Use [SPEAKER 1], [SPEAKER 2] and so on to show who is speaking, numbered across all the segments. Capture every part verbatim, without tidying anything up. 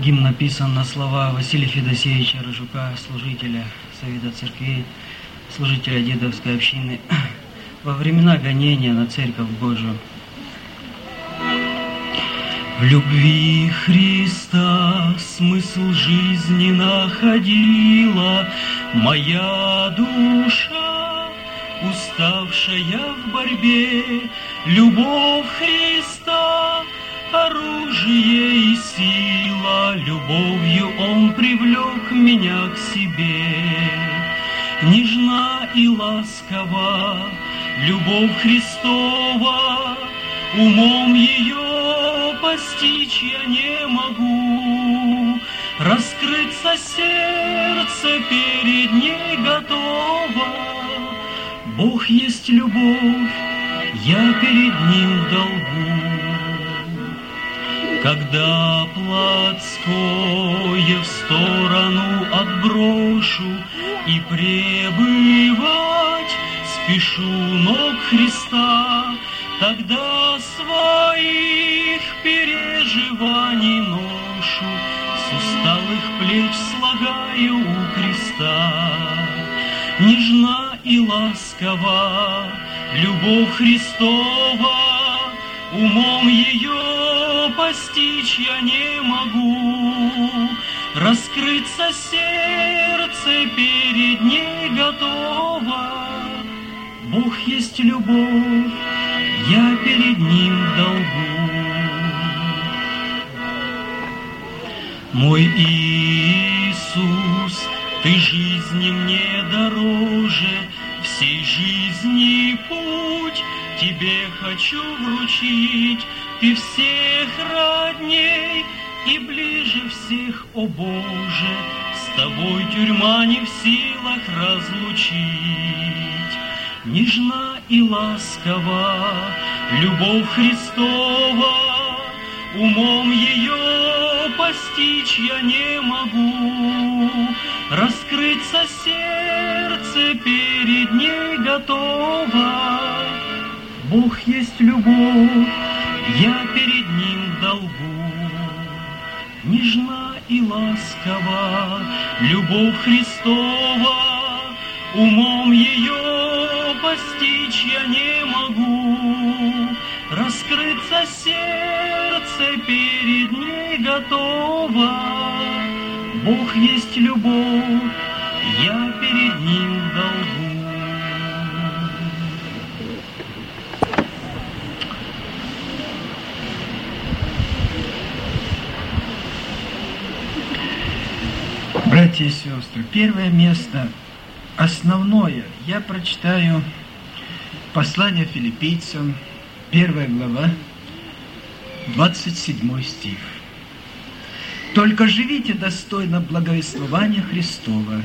[SPEAKER 1] Гимн написан на слова Василия Федосеевича Рыжука, служителя Совета Церквей, служителя Дедовской общины, во времена гонения на Церковь Божию. В любви Христа смысл жизни находила моя душа, уставшая в борьбе. Любовь Христа — оружие и сила, любовью Он привлек меня к себе. Нежна и ласкова любовь Христова, умом ее постичь я не могу. Раскрыться сердце перед ней готово. Бог есть любовь, я перед Ним в долгу. Когда плотское в сторону отброшу и пребывать спешу ног Христа, тогда своих переживаний ношу с усталых плеч слагаю у креста. Нежна и ласкова любовь Христова, умом ее постичь я не могу. Раскрыться сердце перед ней готово. Бог есть любовь, я перед Ним в долгу. Мой Иисус, Ты жизни мне дороже, всей жизни путь Тебе хочу вручить. Ты всех родней и ближе всех, о Боже, с Тобой тюрьма не в силах разлучить. Нежна и ласкова любовь Христова, умом ее постичь я не могу. Раскрыться сердце перед ней готово. Бог есть любовь, я перед Ним в долгу. Нежна и ласкова любовь Христова, умом ее постичь я не могу. Раскрыться сердце перед ней готово. Бог есть любовь, я перед Ним в долгу. Братья и сестры, первое место, основное, я прочитаю послание филиппийцам, первая глава, двадцать седьмой стих. «Только живите достойно благовествования Христова».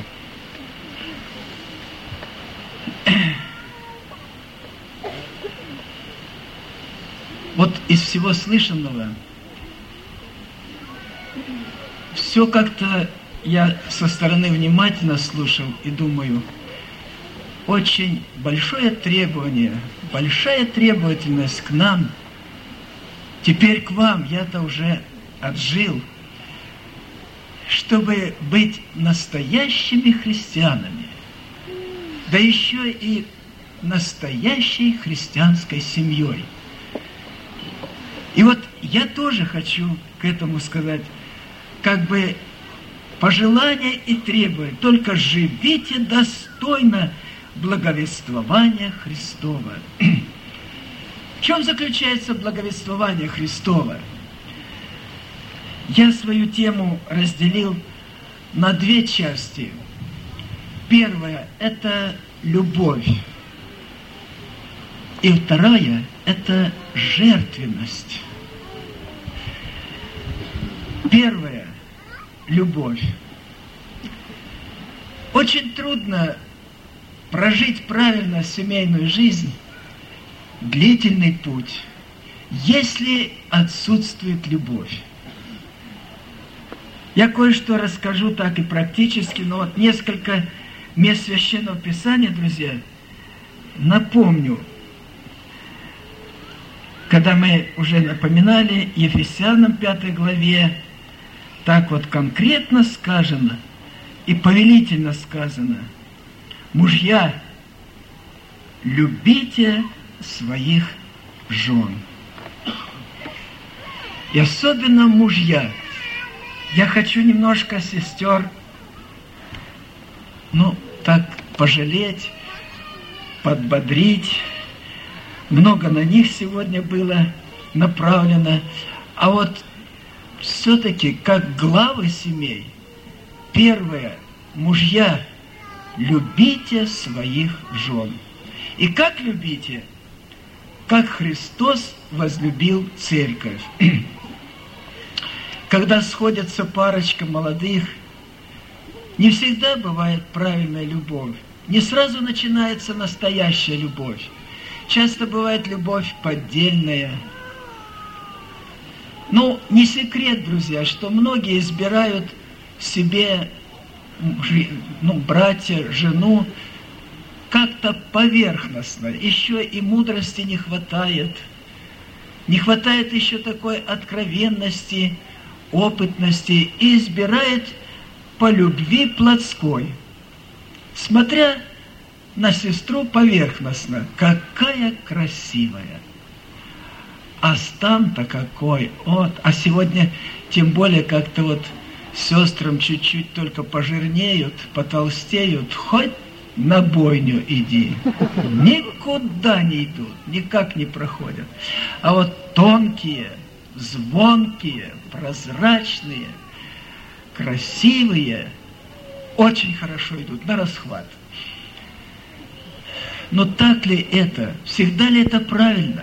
[SPEAKER 1] Вот из всего слышанного все как-то я со стороны внимательно слушал и думаю, очень большое требование, большая требовательность к нам. Теперь к вам, я-то уже отжил, чтобы быть настоящими христианами, да еще и настоящей христианской семьей. И вот я тоже хочу к этому сказать, как бы пожелание и требование, только живите достойно благовествования Христова. В чем заключается благовествование Христова? Я свою тему разделил на две части. Первая – это любовь. И вторая – это жертвенность. Первая – любовь. Очень трудно прожить правильно семейную жизнь, длительный путь, если отсутствует любовь. Я кое-что расскажу так и практически, но вот несколько мест Священного Писания, друзья, напомню. Когда мы уже напоминали Ефесянам пятой главе,
[SPEAKER 2] так вот конкретно сказано и повелительно сказано: мужья, любите своих жен. И особенно мужья. Я хочу немножко сестер, ну, так пожалеть, подбодрить. Много на них сегодня было направлено. А вот все-таки, как главы семей, первое, мужья, любите своих жен. И как любите? Как Христос возлюбил церковь. Когда сходятся парочка молодых, не всегда бывает правильная любовь. Не сразу начинается настоящая любовь. Часто бывает любовь поддельная. Ну, не секрет, друзья, что многие избирают себе, ну, братья, жену, как-то поверхностно. Еще и мудрости не хватает. Не хватает еще такой откровенности, опытности. И избирает по любви плотской, смотря на сестру поверхностно. Какая красивая! А стан-то какой! Вот. А сегодня тем более как-то вот сестрам чуть-чуть только пожирнеют, потолстеют, хоть на бойню иди. Никуда не идут, никак не проходят. А вот тонкие, звонкие, прозрачные, красивые, очень хорошо идут, на расхват. Но так ли это? Всегда ли это правильно?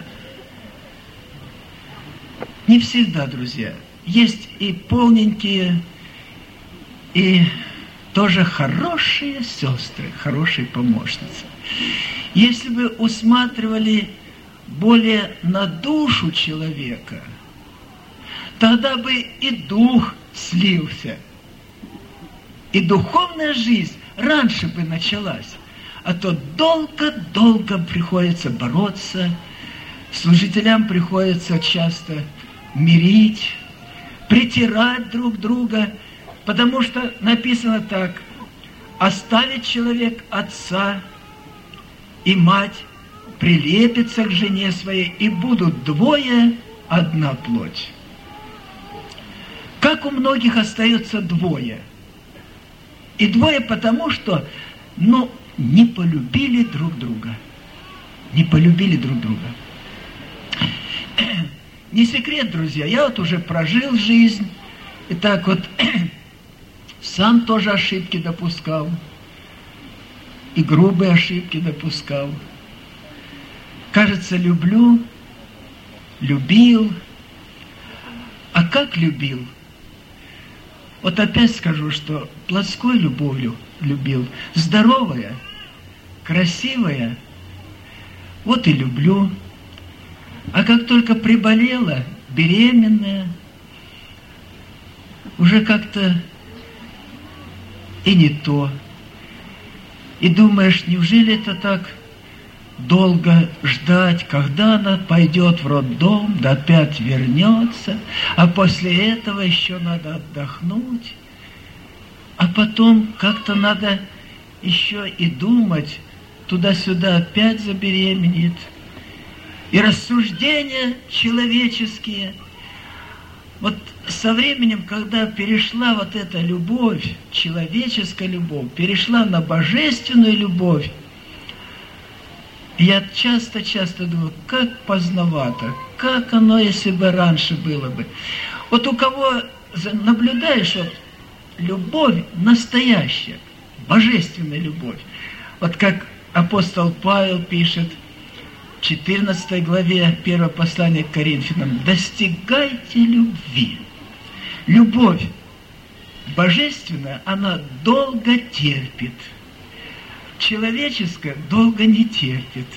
[SPEAKER 2] Не всегда, друзья. Есть и полненькие, и тоже хорошие сестры, хорошие помощницы. Если бы усматривали более на душу человека, тогда бы и дух слился, и духовная жизнь раньше бы началась. А то долго-долго приходится бороться, служителям приходится часто мирить, притирать друг друга, потому что написано так: оставит человек отца и мать, прилепится к жене своей, и будут двое одна плоть. Как у многих остается двое? И двое потому, что, ну, не полюбили друг друга. Не полюбили друг друга. Не секрет, друзья, я вот уже прожил жизнь, и так вот сам тоже ошибки допускал, и грубые ошибки допускал. Кажется, люблю, любил. А как любил? Вот опять скажу, что плотской любовью любил. Здоровая, красивая, вот и люблю. А как только приболела, беременная, уже как-то и не то. И думаешь, неужели это так долго ждать, когда она пойдет в роддом, да опять вернется, а после этого еще надо отдохнуть, а потом как-то надо еще и думать, туда-сюда опять забеременеет. И рассуждения человеческие. Вот со временем, когда перешла вот эта любовь, человеческая любовь, перешла на божественную любовь, я часто-часто думаю, как поздновато, как оно, если бы раньше было бы. Вот у кого наблюдаешь, вот, любовь настоящая, божественная любовь. Вот как апостол Павел пишет в четырнадцатой главе первого послания к Коринфянам: достигайте любви. Любовь божественная, она долго терпит. Человеческая долго не терпит.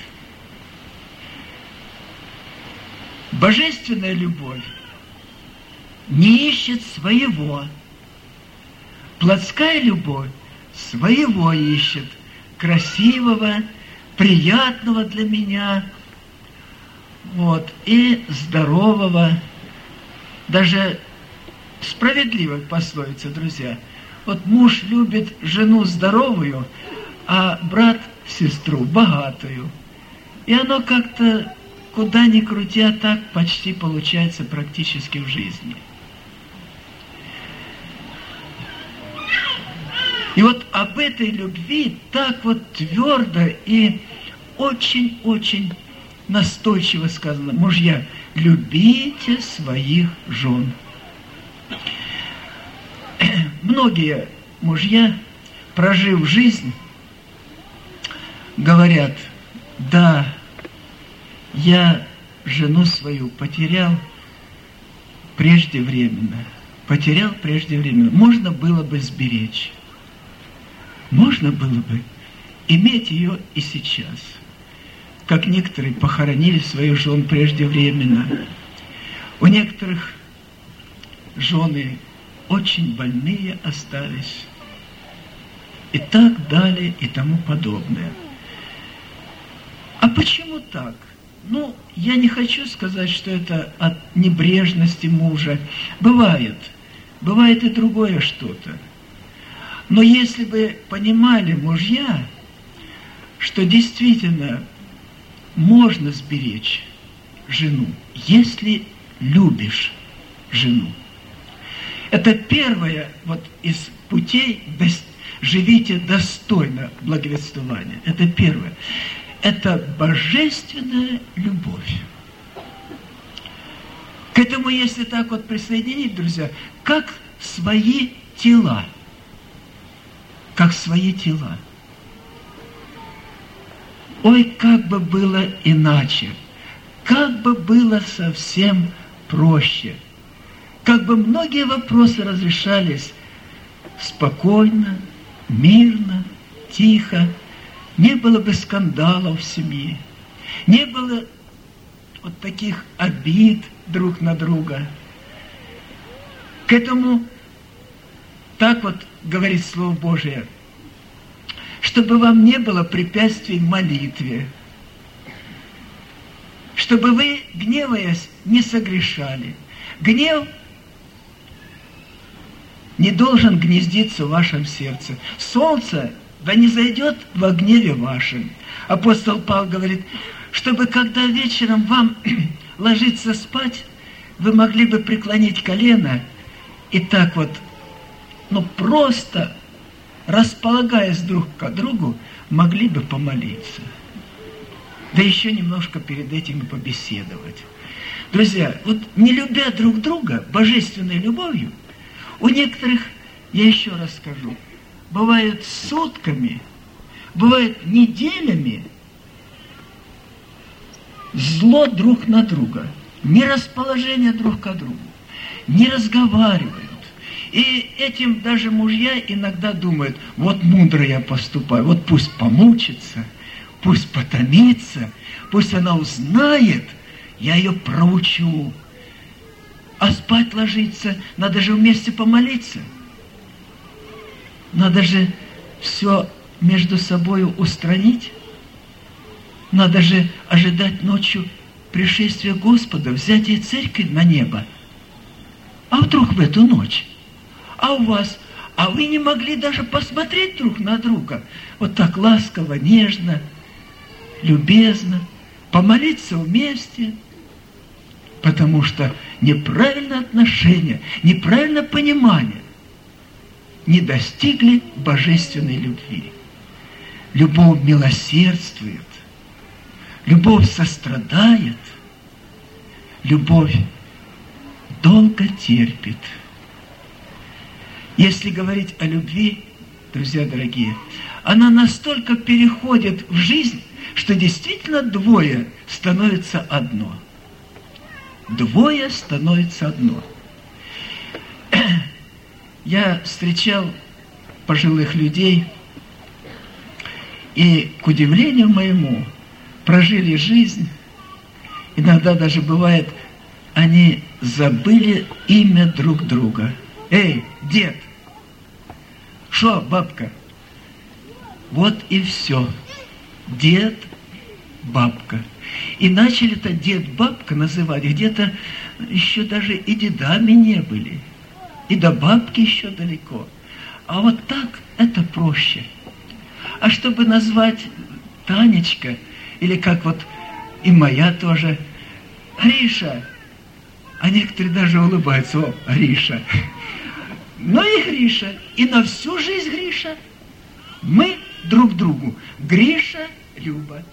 [SPEAKER 2] Божественная любовь не ищет своего. Плотская любовь своего ищет, красивого, приятного для меня, вот, и здорового. Даже справедливая пословица, друзья. Вот муж любит жену здоровую, а брат сестру богатую. И оно как-то, куда ни крути, а так почти получается практически в жизни. И вот об этой любви так вот твердо и очень-очень настойчиво сказано: мужья, любите своих жен. Многие мужья, прожив жизнь, говорят: да, я жену свою потерял преждевременно, потерял преждевременно. Можно было бы сберечь, можно было бы иметь ее и сейчас. Как некоторые похоронили свою жену преждевременно. У некоторых жены очень больные остались. И так далее, и тому подобное. А почему так? Ну, я не хочу сказать, что это от небрежности мужа. Бывает. Бывает и другое что-то. Но если бы понимали мужья, что действительно можно сберечь жену, если любишь жену. Это первое вот из путей «живите достойно благовествования». Это первое. Это божественная любовь. К этому, если так вот присоединить, друзья, как свои тела. Как свои тела. Ой, как бы было иначе, как бы было совсем проще, как бы многие вопросы разрешались спокойно, мирно, тихо, не было бы скандалов в семье, не было вот таких обид друг на друга. К этому так вот говорит Слово Божие: чтобы вам не было препятствий в молитве, чтобы вы, гневаясь, не согрешали. Гнев не должен гнездиться в вашем сердце. Солнце да не зайдет во гневе вашем. Апостол Павел говорит, чтобы когда вечером вам ложиться спать, вы могли бы преклонить колено и так вот, ну просто, располагаясь друг к другу, могли бы помолиться. Да еще немножко перед этим и побеседовать. Друзья, вот не любя друг друга божественной любовью, у некоторых, я еще раз скажу, бывает сутками, бывает неделями зло друг на друга, нерасположение друг к другу, не разговаривают. И этим даже мужья иногда думают, вот мудро я поступаю, вот пусть помучится, пусть потомится, пусть она узнает, я ее проучу. А спать ложиться, надо же вместе помолиться. Надо же все между собой устранить. Надо же ожидать ночью пришествия Господа, взятия церкви на небо. А вдруг в эту ночь? А у вас? А вы не могли даже посмотреть друг на друга? Вот так ласково, нежно, любезно, помолиться вместе. Потому что неправильное отношение, неправильное понимание не достигли божественной любви. Любовь милосердствует, любовь сострадает, любовь долго терпит. Если говорить о любви, друзья дорогие, она настолько переходит в жизнь, что действительно двое становятся одно. Двое становится одно. Я встречал пожилых людей, и, к удивлению моему, прожили жизнь. Иногда даже бывает, они забыли имя друг друга. Эй, дед! Шо, бабка? Вот и все. Дед, бабка. И начали это дед, бабка называть. Где-то еще даже и дедами не были. и до бабки еще далеко. А вот так это проще. А чтобы назвать Танечка, или как вот и моя тоже, Гриша, а некоторые даже улыбаются, о, Гриша. Но и Гриша, и на всю жизнь Гриша. Мы друг другу Гриша, Люба.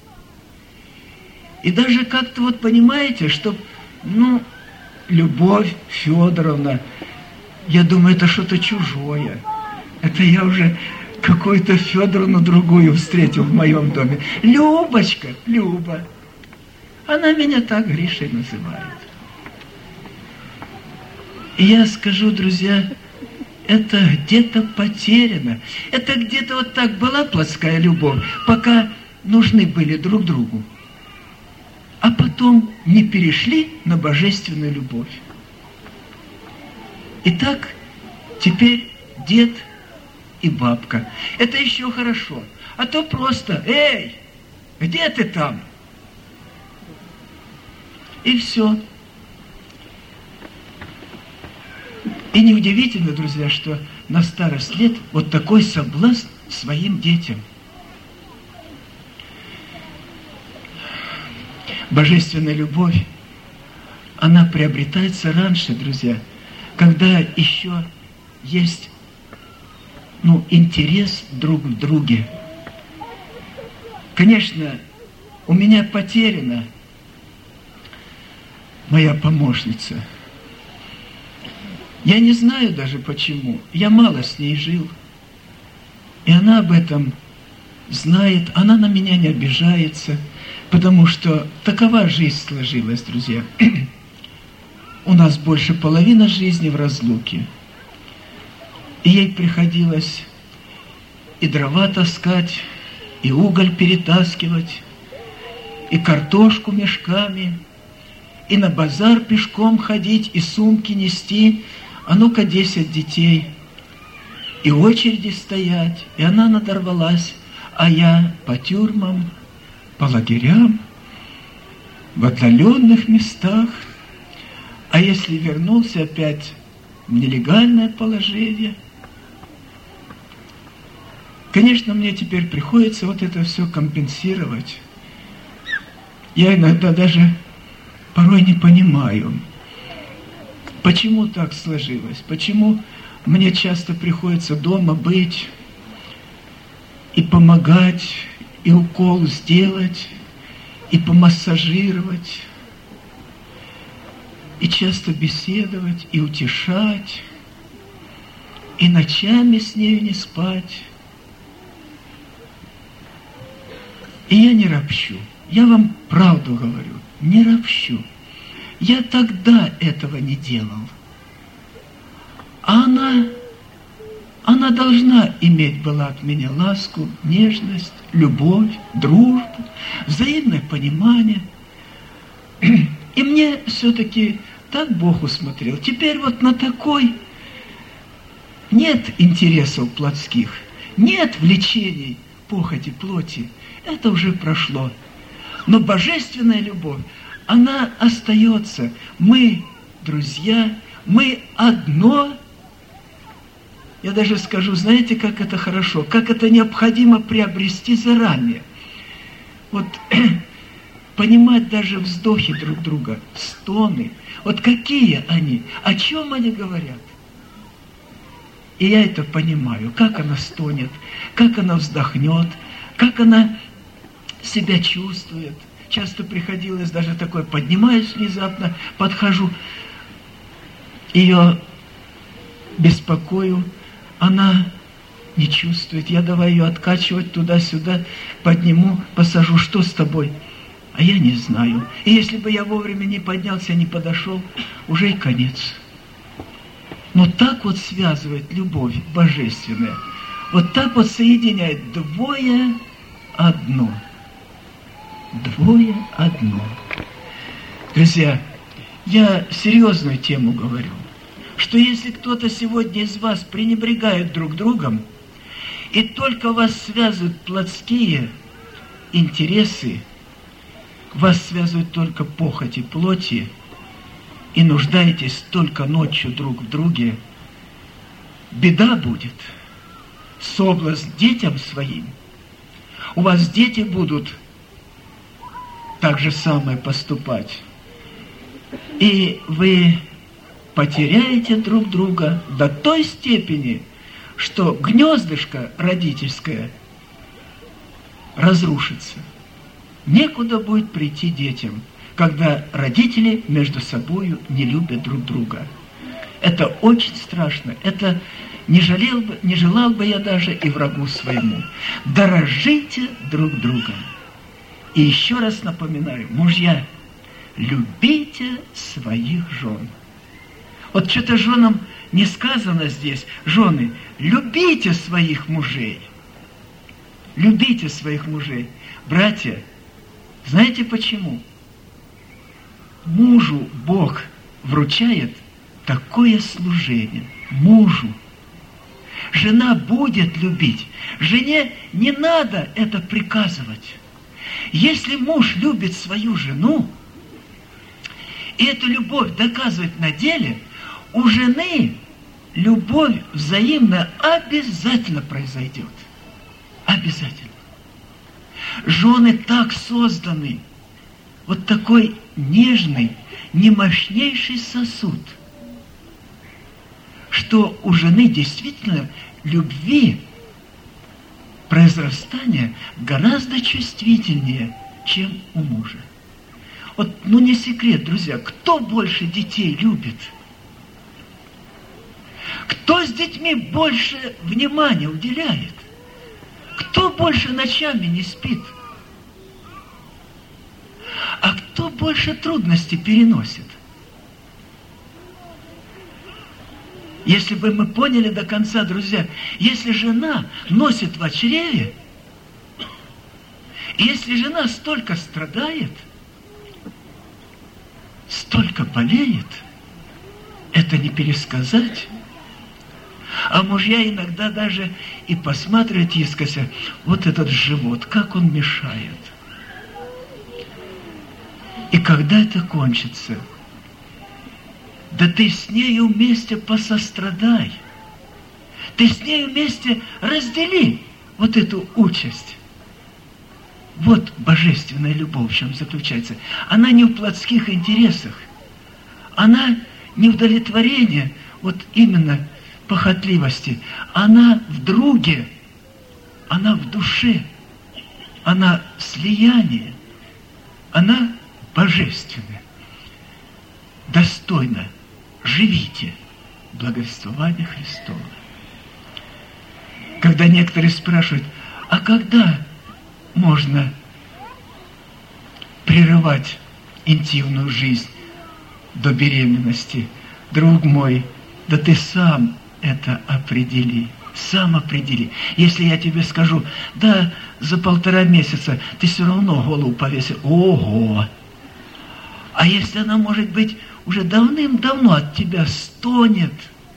[SPEAKER 2] И даже как-то вот понимаете, что, ну, Любовь Федоровна, я думаю, это что-то чужое. Это я уже какую-то Федоровну другую встретил в моем доме. Любочка, Люба. Она меня так Гришей называет. И я скажу, друзья, это где-то потеряно. Это где-то вот так была плотская любовь, пока нужны были друг другу. А потом не перешли на божественную любовь. Итак, теперь дед и бабка. Это еще хорошо. А то просто, эй, где ты там? И все. И неудивительно, друзья, что на старость лет вот такой соблазн своим детям. Божественная любовь, она приобретается раньше, друзья, когда еще есть, ну, интерес друг в друге. Конечно, у меня потеряна моя помощница. Я не знаю даже почему. Я мало с ней жил. И она об этом знает. Она на меня не обижается. Потому что такова жизнь сложилась, друзья. У нас больше половины жизни в разлуке. И ей приходилось и дрова таскать, и уголь перетаскивать, и картошку мешками, и на базар пешком ходить, и сумки нести. А ну-ка, десять детей. И очереди стоять. И она надорвалась. А я по тюрьмам, по лагерям, в отдаленных местах. А если вернулся опять в нелегальное положение? Конечно, мне теперь приходится вот это все компенсировать. Я иногда даже порой не понимаю, почему так сложилось, почему мне часто приходится дома быть и помогать, и укол сделать, и помассажировать, и часто беседовать, и утешать, и ночами с нею не спать. И я не ропщу. Я вам правду говорю, не ропщу. Я тогда этого не делал. А она, она должна иметь была от меня ласку, нежность, любовь, дружбу, взаимное понимание. И мне все-таки так Бог усмотрел. Теперь вот на такой нет интересов плотских, нет влечений, похоти, плоти. Это уже прошло. Но божественная любовь, она остается. Мы друзья, мы одно. Я даже скажу, знаете, как это хорошо, как это необходимо приобрести заранее. Вот понимать даже вздохи друг друга, стоны. Вот какие они, о чем они говорят. И я это понимаю, как она стонет, как она вздохнет, как она себя чувствует. Часто приходилось даже такое, поднимаюсь внезапно, подхожу, ее беспокою, она не чувствует. Я давай ее откачивать туда-сюда, подниму, посажу, что с тобой? А я не знаю. И если бы я вовремя не поднялся, не подошел, уже и конец. Но так вот связывает любовь божественная. Вот так вот соединяет двое одно. Двое одно. Друзья, я серьезную тему говорю, что если кто-то сегодня из вас пренебрегает друг другом, и только вас связывают плотские интересы, вас связывают только похоти плоти, и нуждаетесь только ночью друг в друге, беда будет, соблазн детям своим. У вас дети будут так же самое поступать. И вы потеряете друг друга до той степени, что гнездышко родительское разрушится. Некуда будет прийти детям, когда родители между собой не любят друг друга. Это очень страшно. Это не жалел бы, не желал бы я даже и врагу своему. Дорожите друг другом. И еще раз напоминаю, мужья, любите своих жен. Вот что-то женам не сказано здесь. Жены, любите своих мужей. Любите своих мужей. Братья, знаете почему? Мужу Бог вручает такое служение. Мужу. Жена будет любить. Жене не надо это приказывать. Если муж любит свою жену, и эту любовь доказывает на деле, у жены любовь взаимная обязательно произойдет. Обязательно. Жены так созданы. Вот такой нежный, немощнейший сосуд, что у жены действительно любви, произрастания гораздо чувствительнее, чем у мужа. Вот, ну не секрет, друзья, кто больше детей любит? Кто с детьми больше внимания уделяет? Кто больше ночами не спит? А кто больше трудностей переносит? Если бы мы поняли до конца, друзья, если жена носит в чреве, если жена столько страдает, столько болеет, это не пересказать. А мужья иногда даже и посматривают искося, вот этот живот, как он мешает. И когда это кончится, да ты с нею вместе посострадай. Ты с нею вместе раздели вот эту участь. Вот божественная любовь в чем заключается. Она не в плотских интересах. Она не в удовлетворении, вот именно похотливости. Она в друге. Она в душе. Она слияние. Она божественная. Достойно живите благовествование Христова. Когда некоторые спрашивают, а когда можно прерывать интимную жизнь до беременности? Друг мой, да ты сам это определи. Сам определи. Если я тебе скажу, да, за полтора месяца ты все равно голову повесил. Ого! А если она, может быть, уже давным-давно от тебя стонет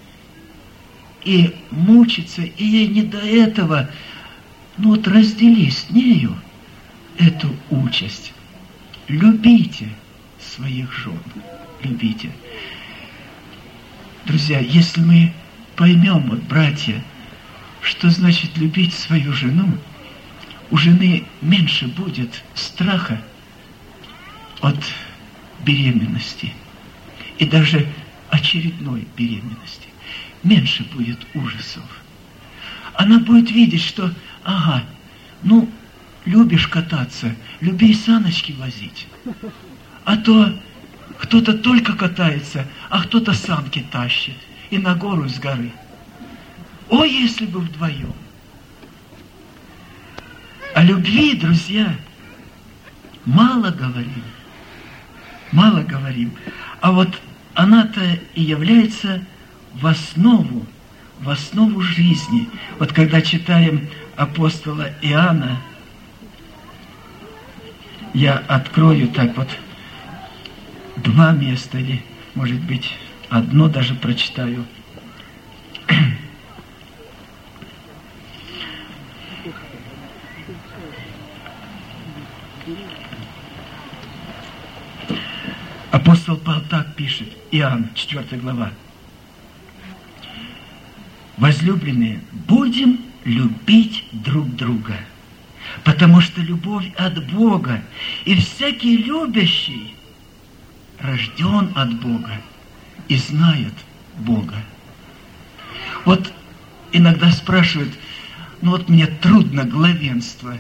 [SPEAKER 2] и мучится, и ей не до этого, ну вот раздели с нею эту участь. Любите своих жен. Любите. Друзья, если мы поймем, вот, братья, что значит любить свою жену, у жены меньше будет страха от беременности и даже очередной беременности. Меньше будет ужасов. Она будет видеть, что, ага, ну, любишь кататься, люби и саночки возить. А то кто-то только катается, а кто-то санки тащит и на гору с горы. О, если бы вдвоем! О любви, друзья, мало говорим. Мало говорим. А вот она-то и является в основу, в основу жизни. Вот когда читаем апостола Иоанна, я открою так вот два места, или, может быть, одно даже прочитаю. Апостол Павел так пишет, Иоанн, четвёртая глава. возлюбленные, будем любить друг друга, потому что любовь от Бога, и всякий любящий рожден от Бога и знает Бога. Вот иногда спрашивают, ну вот мне трудно главенство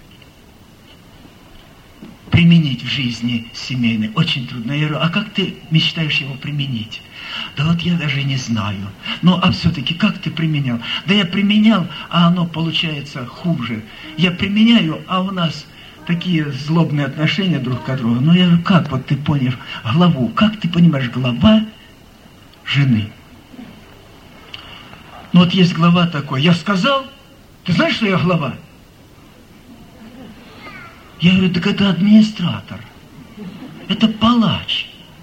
[SPEAKER 2] применить в жизни семейной, очень трудно. Я говорю, а как ты мечтаешь его применить? Да вот я даже не знаю. Ну, а все-таки как ты применял? Да я применял, а оно получается хуже. Я применяю, а у нас такие злобные отношения друг к другу. Ну, я говорю, как вот ты понял главу? Как ты понимаешь глава жены? Ну, вот есть глава такой. Я сказал, ты знаешь, что я глава? Я говорю, так это администратор. Это палач.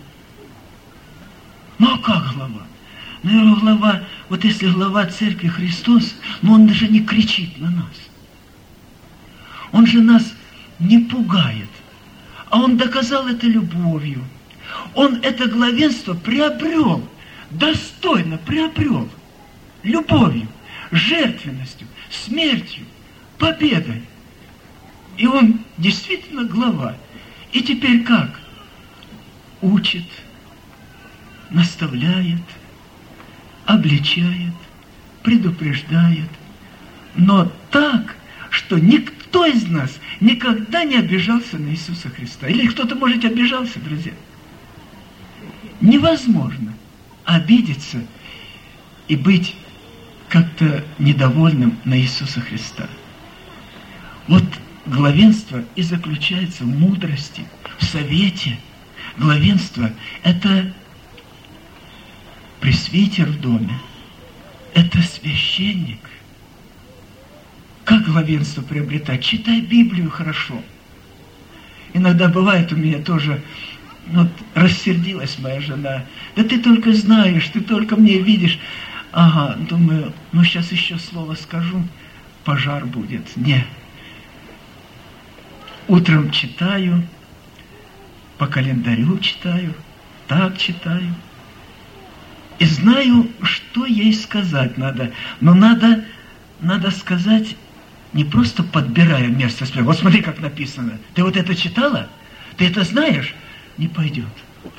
[SPEAKER 2] Ну, а как глава? Ну, я говорю, глава, вот если глава Церкви Христос, ну, он даже не кричит на нас. Он же нас не пугает. А он доказал это любовью. Он это главенство приобрел, достойно приобрел. Любовью, жертвенностью, смертью, победой. И он действительно глава. И теперь как? Учит, наставляет, обличает, предупреждает. Но так, что никто из нас никогда не обижался на Иисуса Христа. Или кто-то, может, обижался, друзья? Невозможно обидеться и быть как-то недовольным на Иисуса Христа. Вот главенство и заключается в мудрости, в совете. Главенство – это пресвитер в доме, это священник. Как главенство приобретать? Читай Библию хорошо. Иногда бывает у меня тоже, вот рассердилась моя жена. Да ты только знаешь, ты только мне видишь. Ага, думаю, ну сейчас еще слово скажу, пожар будет. Нет. Утром читаю, по календарю читаю, так читаю. И знаю, что ей сказать надо. Но надо, надо сказать, не просто подбирая место. Вот смотри, как написано. Ты вот это читала? Ты это знаешь? Не пойдет.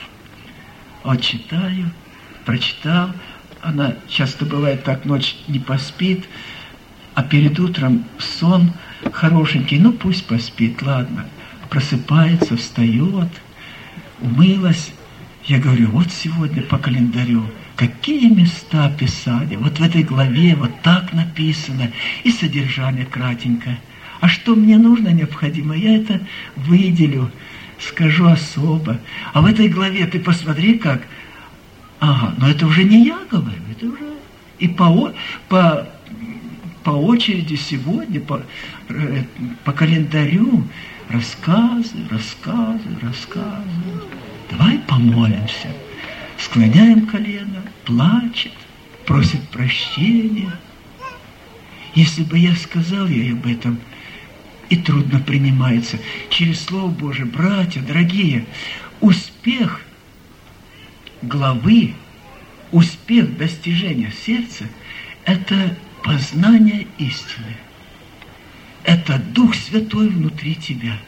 [SPEAKER 2] Вот читаю, прочитал. Она часто бывает так, ночь не поспит, а перед утром сон хорошенький, ну пусть поспит, ладно. Просыпается, встает, умылась. Я говорю, вот сегодня по календарю, какие места Писания, вот в этой главе вот так написано, и содержание кратенько. А что мне нужно, необходимо, я это выделю, скажу особо. А в этой главе ты посмотри как, ага, но это уже не я говорю, это уже и по, по, по очереди сегодня, по, по календарю рассказы, рассказы, рассказы. Давай помолимся. Склоняем колено, плачет, просит прощения. Если бы я сказал ей об этом, и трудно принимается. Через Слово Божие, братья, дорогие, успех главы, успех достижения сердца – это познание истины. Это Дух Святой внутри тебя.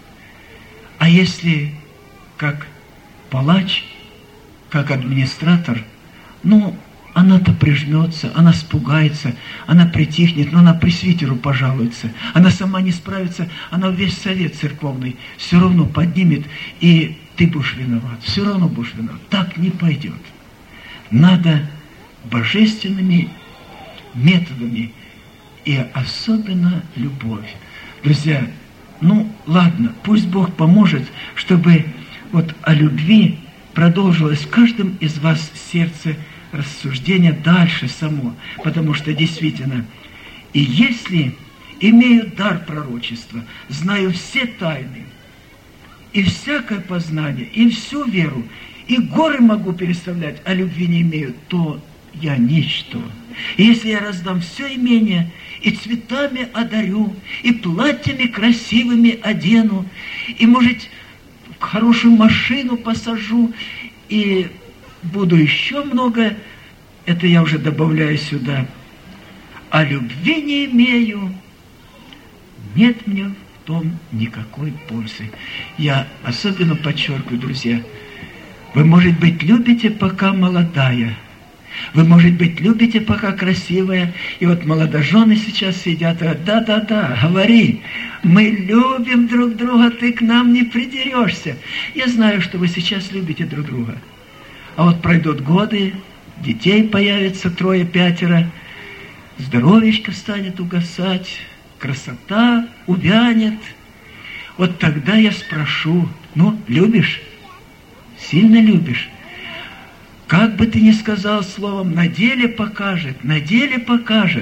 [SPEAKER 2] А если как палач, как администратор, ну, она-то прижмется, она спугается, она притихнет, но она пресвитеру пожалуется. Она сама не справится, она весь совет церковный все равно поднимет, и ты будешь виноват, все равно будешь виноват. Так не пойдет. Надо божественными методами, и особенно любовь. Друзья, ну ладно, пусть Бог поможет, чтобы вот о любви продолжилось в каждом из вас сердце рассуждение дальше само, потому что действительно, и если имею дар пророчества, знаю все тайны, и всякое познание, и всю веру, и горы могу переставлять, а любви не имею, то я ничто. И если я раздам все имение, и цветами одарю, и платьями красивыми одену, и, может, хорошую машину посажу, и буду еще много это я уже добавляю сюда. А любви не имею, нет мне в том никакой пользы. Я особенно подчеркиваю, друзья, вы, может быть, любите, пока молодая. Вы, может быть, любите, пока красивая. И вот молодожены сейчас сидят и говорят: да-да-да, говори, мы любим друг друга, ты к нам не придерешься. Я знаю, что вы сейчас любите друг друга. А вот пройдут годы, детей появится трое-пятеро, здоровечко станет угасать, красота увянет. Вот тогда я спрошу: ну, любишь? Сильно любишь? Как бы ты ни сказал словом, на деле покажет, на деле покажет.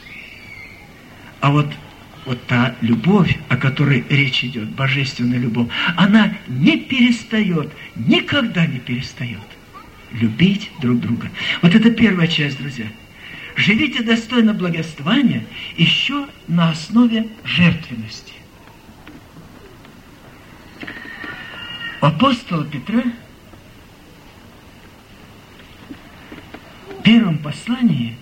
[SPEAKER 2] А вот, вот та любовь, о которой речь идет, божественная любовь, она не перестает, никогда не перестает любить друг друга. Вот это первая часть, друзья. Живите достойно благословения еще на основе жертвенности. У апостола Петра в первом послании,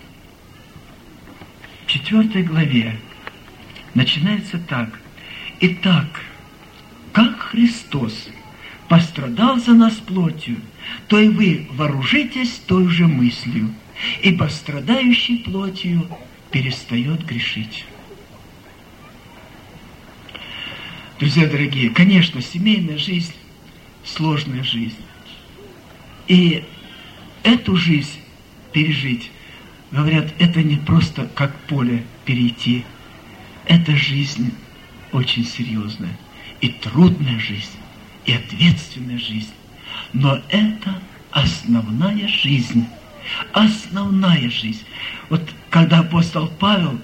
[SPEAKER 2] в четвертой главе, начинается так. Итак, как Христос пострадал за нас плотью, то и вы вооружитесь той же мыслью, ибо страдающий плотью перестает грешить. Друзья дорогие, конечно, семейная жизнь – сложная жизнь. И эту жизнь пережить, говорят, это не просто как поле перейти. Это жизнь очень серьезная. И трудная жизнь, и ответственная жизнь. Но это основная жизнь. Основная жизнь. Вот когда апостол Павел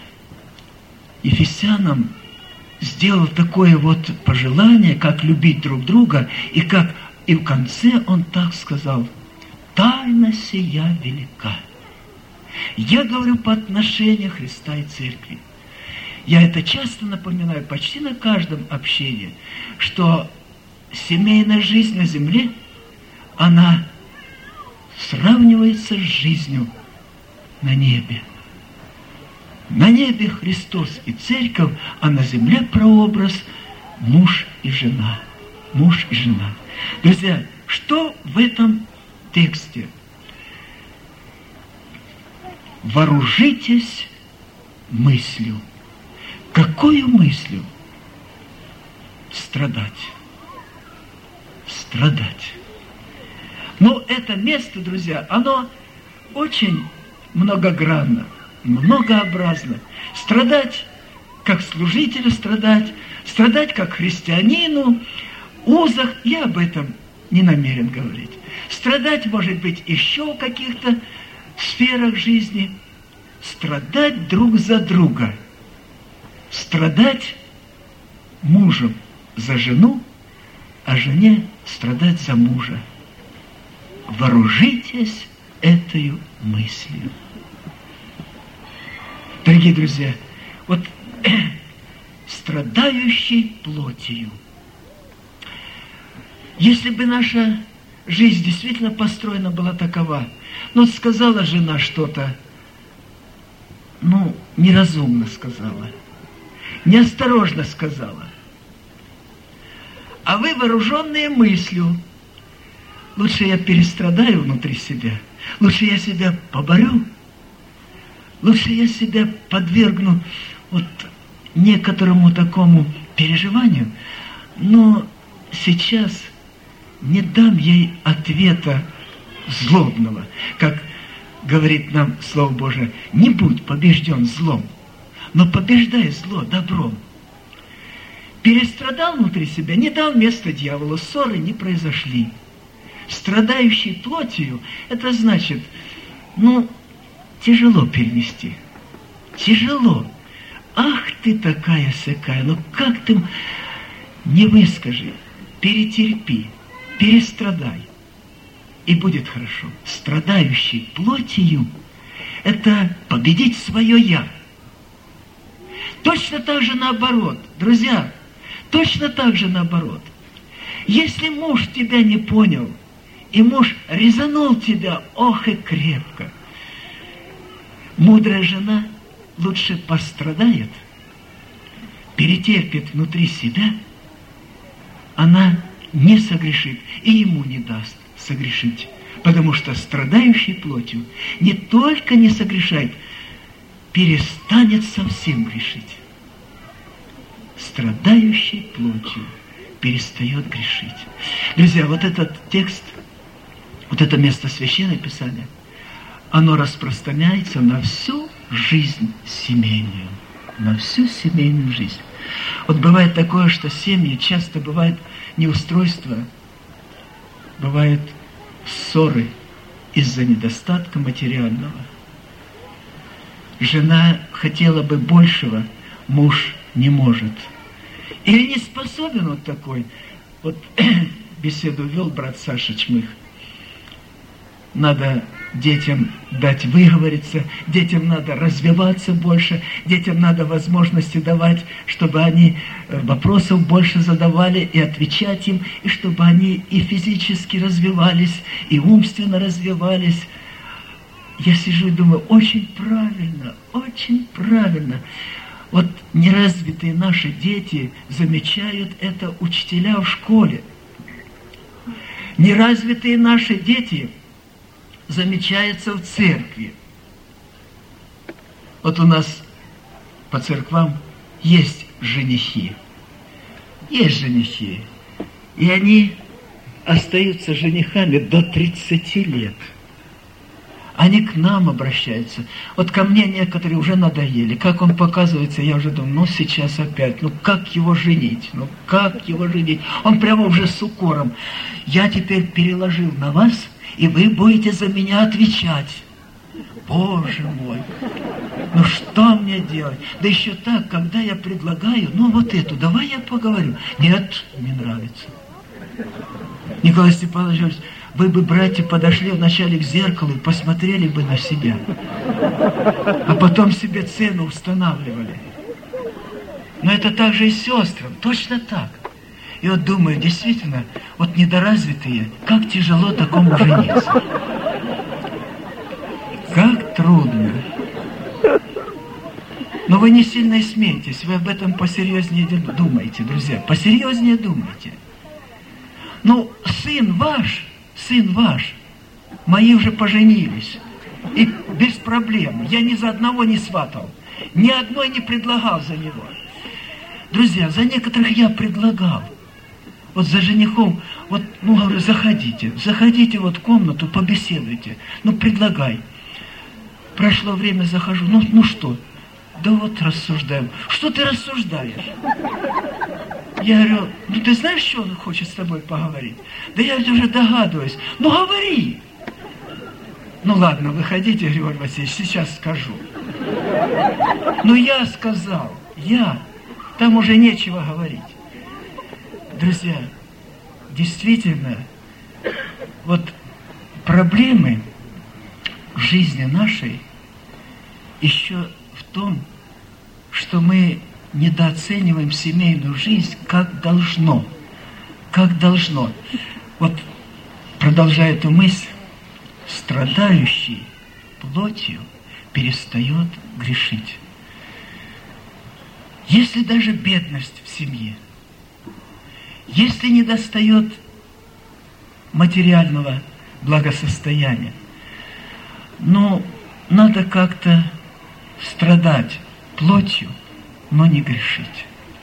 [SPEAKER 2] Ефесянам сделал такое вот пожелание, как любить друг друга, и как и в конце он так сказал: тайна сия велика. Я говорю по отношению Христа и Церкви. Я это часто напоминаю, почти на каждом общении, что семейная жизнь на земле, она сравнивается с жизнью на небе. На небе Христос и Церковь, а на земле прообраз муж и жена. Муж и жена. Друзья, что в этом тексте? Вооружитесь мыслью. Какую мыслью? Страдать. Страдать. Но это место, друзья, оно очень многогранно, многообразно. Страдать, как служителю страдать, страдать, как христианину, узах, я об этом не намерен говорить. Страдать, может быть, еще в каких-то сферах жизни. Страдать друг за друга. Страдать мужем за жену, а жене страдать за мужа. Вооружитесь этой мыслью. Дорогие друзья, вот страдающий плотью. Если бы наша жизнь действительно построена была такова, но сказала жена что-то, ну, неразумно сказала, неосторожно сказала, а вы, вооруженные мыслью, лучше я перестрадаю внутри себя, лучше я себя поборю, лучше я себя подвергну вот некоторому такому переживанию, но сейчас не дам ей ответа злобного. Как говорит нам Слово Божие, не будь побежден злом, но побеждай зло добром. Перестрадал внутри себя, не дал места дьяволу, ссоры не произошли. Страдающий плотью, это значит, ну, тяжело перенести. Тяжело. Ах ты такая-сякая, ну как ты, не выскажи, перетерпи, перестрадай, и будет хорошо. Страдающий плотью – это победить свое «я». Точно так же наоборот, друзья, точно так же наоборот. Если муж тебя не понял и муж резанул тебя, ох и крепко. Мудрая жена лучше пострадает, перетерпит внутри себя, она не согрешит и ему не даст согрешить. Потому что страдающий плотью не только не согрешает, перестанет совсем грешить. Страдающий плотью перестает грешить. Друзья, вот этот текст, вот это место Священного Писания, оно распространяется на всю жизнь семейную. На всю семейную жизнь. Вот бывает такое, что семьи часто бывает неустройство, бывают ссоры из-за недостатка материального. Жена хотела бы большего, муж не может. Или не способен вот такой. Вот беседу вел брат Саша Чмых. Надо детям дать выговориться, детям надо развиваться больше, детям надо возможности давать, чтобы они вопросов больше задавали и отвечать им, и чтобы они и физически развивались, и умственно развивались. Я сижу и думаю, очень правильно, очень правильно. Вот неразвитые наши дети замечают это учителя в школе. Неразвитые наши дети замечается в церкви. Вот у нас по церквам есть женихи. Есть женихи. И они остаются женихами до тридцати лет. Они к нам обращаются. Вот ко мне некоторые уже надоели. Как он показывается, я уже думаю, ну сейчас опять, ну как его женить? Ну как его женить? Он прямо уже с укором. Я теперь переложил на вас, и вы будете за меня отвечать. Боже мой, ну что мне делать? Да еще так, когда я предлагаю, ну вот эту, давай я поговорю. Нет, не нравится. Николай Степанович, вы бы, братья, подошли вначале к зеркалу и посмотрели бы на себя. А потом себе цену устанавливали. Но это так же и с сестрами, точно так. И вот думаю, действительно, вот недоразвитые, как тяжело такому жениться. Как трудно. Но вы не сильно и смейтесь, вы об этом посерьезнее думаете, друзья, посерьезнее думайте. Ну, сын ваш, сын ваш, мои уже поженились, и без проблем, я ни за одного не сватал, ни одной не предлагал за него. Друзья, за некоторых я предлагал. Вот за женихом, вот, ну, говорю, заходите, заходите вот в комнату, побеседуйте, ну, предлагай. Прошло время, захожу, ну, ну что? Да вот рассуждаем. Что ты рассуждаешь? Я говорю, ну, ты знаешь, что он хочет с тобой поговорить? Да я ведь уже догадываюсь. Ну, говори. Ну, ладно, выходите, Григорий Васильевич, сейчас скажу. Ну, я сказал, я, там уже нечего говорить. Друзья, действительно, вот проблемы в жизни нашей еще в том, что мы недооцениваем семейную жизнь как должно. Как должно. Вот, продолжая эту мысль, страдающий плотью перестает грешить. Если даже бедность в семье, если не достает материального благосостояния, но надо как-то страдать плотью, но не грешить.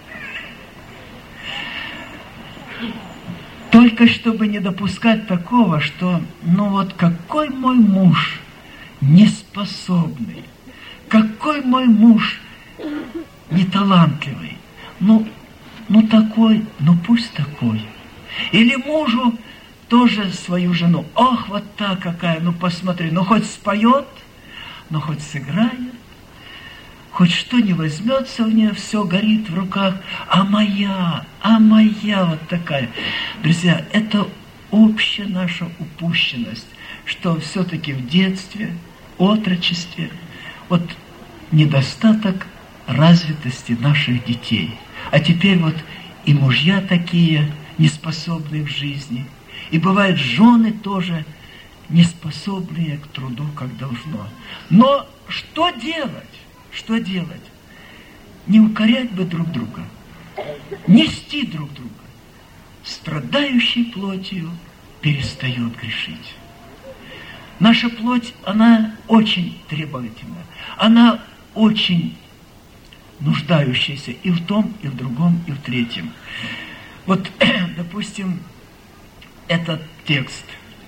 [SPEAKER 2] Только чтобы не допускать такого, что, ну вот какой мой муж неспособный, какой мой муж неталантливый, ну, ну такой, ну пусть такой. Или мужу тоже свою жену, ох, вот та какая, ну посмотри, ну хоть споет, ну хоть сыграет, хоть что не возьмется у нее, все горит в руках, а моя, а моя вот такая. Друзья, это общая наша упущенность, что все-таки в детстве, отрочестве, вот недостаток развитости наших детей. А теперь вот и мужья такие, неспособные в жизни, И бывают жены тоже неспособные к труду, как должно. Но что делать? Что делать? Не укорять бы друг друга, нести друг друга. Страдающий плотью перестает грешить. Наша плоть, она очень требовательна. Она очень нуждающаяся и в том, и в другом, и в третьем. Вот, допустим, этот текст.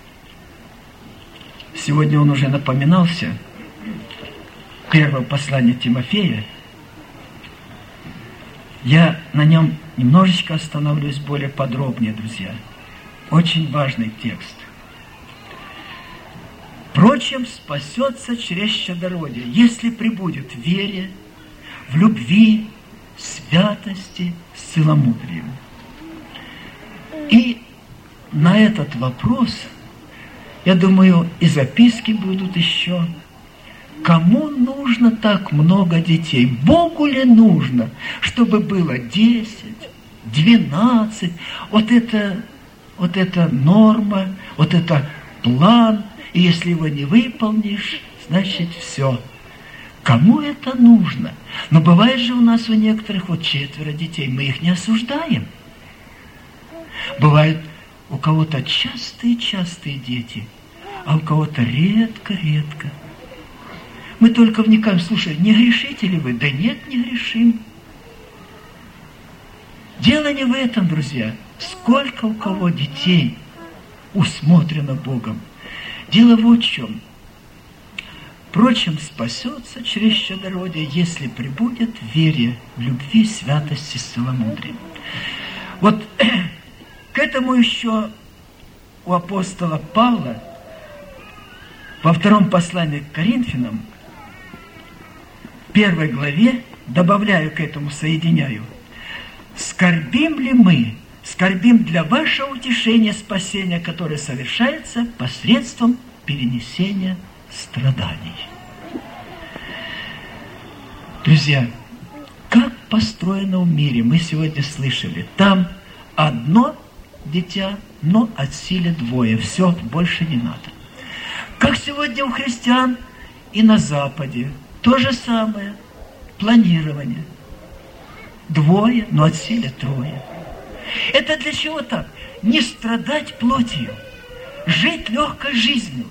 [SPEAKER 2] Сегодня он уже напоминался. Первое послание Тимофея. Я на нем немножечко остановлюсь более подробнее, друзья. Очень важный текст. Впрочем, спасется через чадородие, если пребудет в вере, в любви, святости, с целомудрием. И на этот вопрос, я думаю, и записки будут еще. Кому нужно так много детей? Богу ли нужно, чтобы было десять, двенадцать? Вот это, вот это норма, вот это план. И если его не выполнишь, значит все. Кому это нужно? Но бывает же у нас у некоторых вот четверо детей, мы их не осуждаем. Бывает у кого-то частые-частые дети, а у кого-то редко-редко. Мы только вникаем, слушай, не грешите ли вы? Да нет, не грешим. Дело не в этом, друзья. Сколько у кого детей усмотрено Богом. Дело вот в чем. Впрочем, спасется через чадородие, если пребудет в вере, в любви, святости, целомудрии. Вот к этому еще у апостола Павла во втором послании к Коринфянам, в первой главе, добавляю к этому, соединяю, «Скорбим ли мы? Скорбим для вашего утешения спасения, которое совершается посредством перенесения страданий». Друзья, как построено в мире, мы сегодня слышали, там одно дитя, но от силы двое, все, больше не надо. Как сегодня у христиан и на Западе, то же самое, планирование. Двое, но от силы трое. Это для чего так? Не страдать плотью, жить легкой жизнью.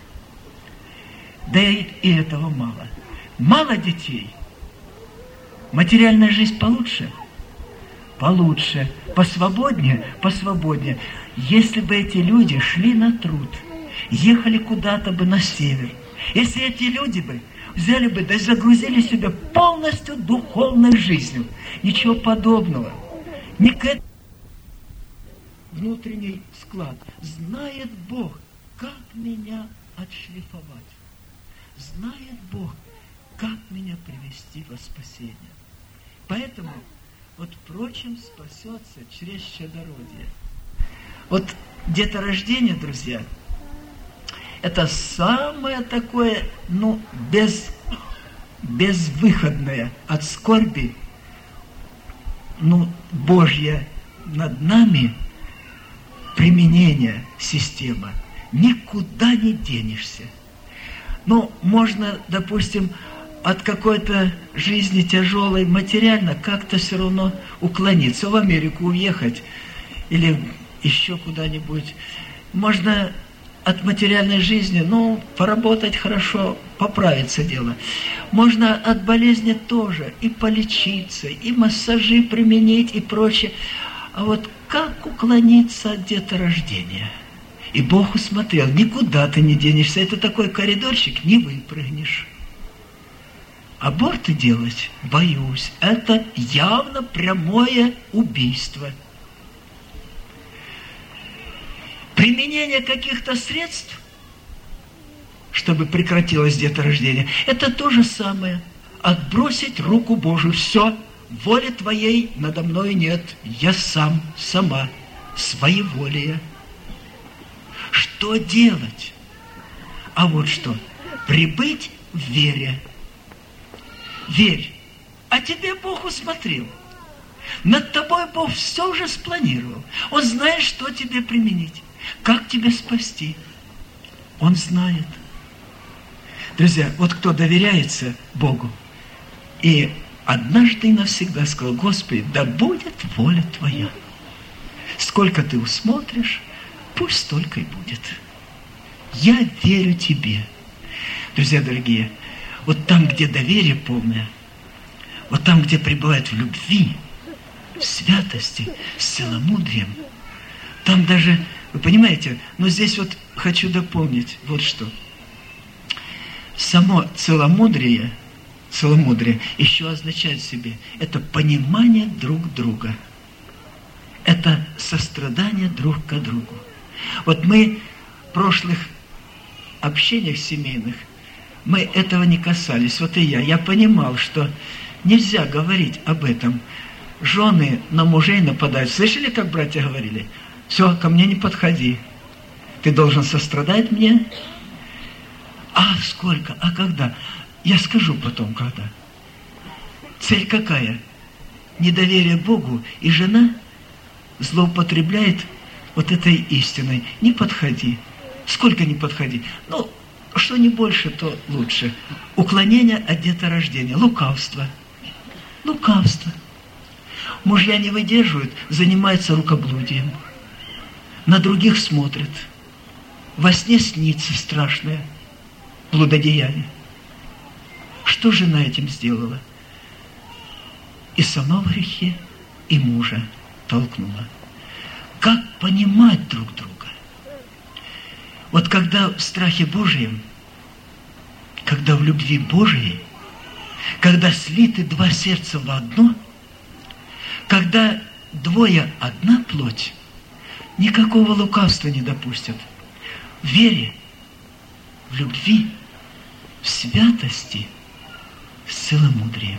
[SPEAKER 2] Да и, и этого мало. Мало детей. Материальная жизнь получше? Получше. Посвободнее? Посвободнее. Если бы эти люди шли на труд, ехали куда-то бы на север, если эти люди бы взяли бы, да загрузили себя полностью духовной жизнью, ничего подобного. Не к этому. Внутренний склад. Знает Бог, как меня отшлифовать. Знает Бог, как меня привести во спасение. Поэтому, вот, впрочем, спасется через чадородие. Вот деторождение, друзья, это самое такое, ну, без, безвыходное от скорби, ну, Божье над нами применение системы. Никуда не денешься. Ну, можно, допустим, от какой-то жизни тяжелой материально как-то все равно уклониться, в Америку уехать или еще куда-нибудь. Можно от материальной жизни, ну, поработать хорошо, поправиться дело. Можно от болезни тоже и полечиться, и массажи применить, и прочее. А вот как уклониться от деторождения? И Бог усмотрел, никуда ты не денешься, это такой коридорчик, не выпрыгнешь. Аборты делать боюсь, это явно прямое убийство. Применение каких-то средств, чтобы прекратилось деторождение, это то же самое. Отбросить руку Божию. Все, воли твоей надо мной нет. Я сам, сама, своеволие. Что делать? А вот что. Прибыть в вере. Верь. А тебе Бог усмотрел. Над тобой Бог все уже спланировал. Он знает, что тебе применить. Как тебя спасти? Он знает. Друзья, вот кто доверяется Богу и однажды и навсегда сказал: Господи, да будет воля Твоя. Сколько Ты усмотришь, пусть столько и будет. Я верю Тебе. Друзья дорогие, вот там, где доверие полное, вот там, где пребывает в любви, в святости, с целомудрием, там даже, вы понимаете, но здесь вот хочу дополнить вот что. Само целомудрие, целомудрие еще означает в себе, это понимание друг друга. Это сострадание друг к другу. Вот мы в прошлых общениях семейных, мы этого не касались. Вот и я. Я понимал, что нельзя говорить об этом. Жены на мужей нападают. Слышали, как братья говорили? Все, ко мне не подходи. Ты должен сострадать мне. А сколько? А когда? Я скажу потом, когда. Цель какая? Недоверие Богу, и жена злоупотребляет вот этой истиной. Не подходи. Сколько не подходи? Ну, что не больше, то лучше. Уклонение от деторождения, лукавство. Лукавство. Мужья не выдерживают, занимаются рукоблудием. На других смотрят. Во сне снится страшное блудодеяние. Что жена этим сделала? И сама в грехе, и мужа толкнула. Как понимать друг друга? Вот когда в страхе Божьем, когда в любви Божией, когда слиты два сердца в одно, когда двое одна плоть, никакого лукавства не допустят. В вере, в любви, в святости, с целомудрием.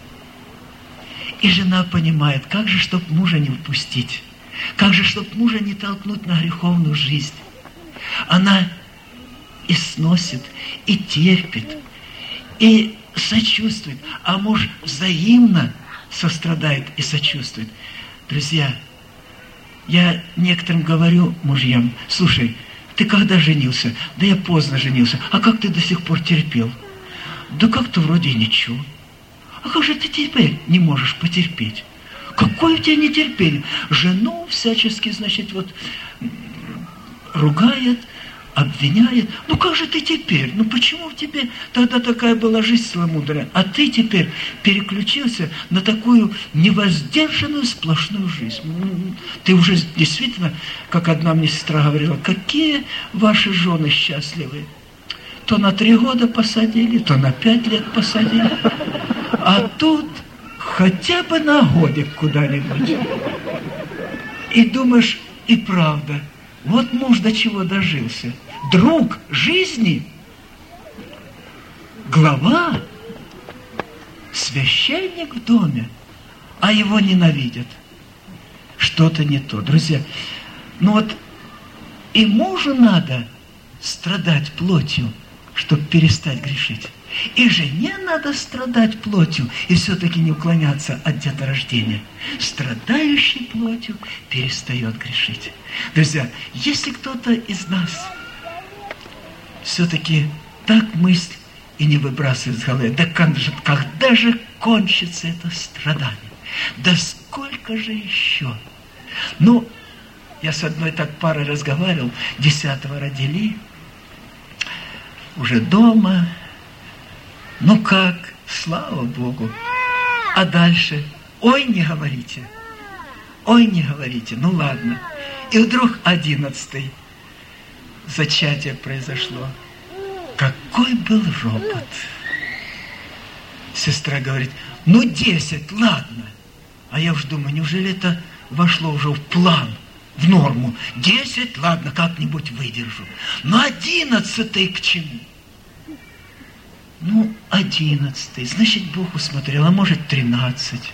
[SPEAKER 2] И жена понимает, как же, чтоб мужа не упустить, как же, чтоб мужа не толкнуть на греховную жизнь. Она и сносит, и терпит, и сочувствует, а муж взаимно сострадает и сочувствует. Друзья, я некоторым говорю мужьям: слушай, ты когда женился? Да я поздно женился. А как ты до сих пор терпел? Да как-то вроде ничего. А как же ты теперь не можешь потерпеть? Какое у тебя нетерпение? Жену всячески, значит, вот ругает, обвиняет. Ну как же ты теперь? Ну почему в тебе тогда такая была жизнь целомудрая, а ты теперь переключился на такую невоздержанную сплошную жизнь? Ты уже действительно, как одна мне сестра говорила, какие ваши жены счастливые. То на три года посадили, то на пять лет посадили. А тут хотя бы на годик куда-нибудь. И думаешь, и правда, вот муж до чего дожился. Друг жизни, глава, священник в доме, а его ненавидят. Что-то не то. Друзья, ну вот и мужу надо страдать плотью, чтобы перестать грешить. И жене надо страдать плотью и все-таки не уклоняться от деторождения. Страдающий плотью перестает грешить. Друзья, если кто-то из нас все-таки так мысль и не выбрасывает с головы, да когда же кончится это страдание? Да сколько же еще? Ну, я с одной так парой разговаривал, десятого родили, уже дома. Ну как? Слава Богу. А дальше? Ой, не говорите. Ой, не говорите. Ну ладно. И вдруг одиннадцатый. Зачатие произошло. Какой был ропот. Сестра говорит: ну десять, ладно. А я уж думаю, неужели это вошло уже в план, в норму? Десять, ладно, как-нибудь выдержу. Но одиннадцатый к чему? Ну, одиннадцатый. Значит, Бог усмотрел, а может, тринадцать.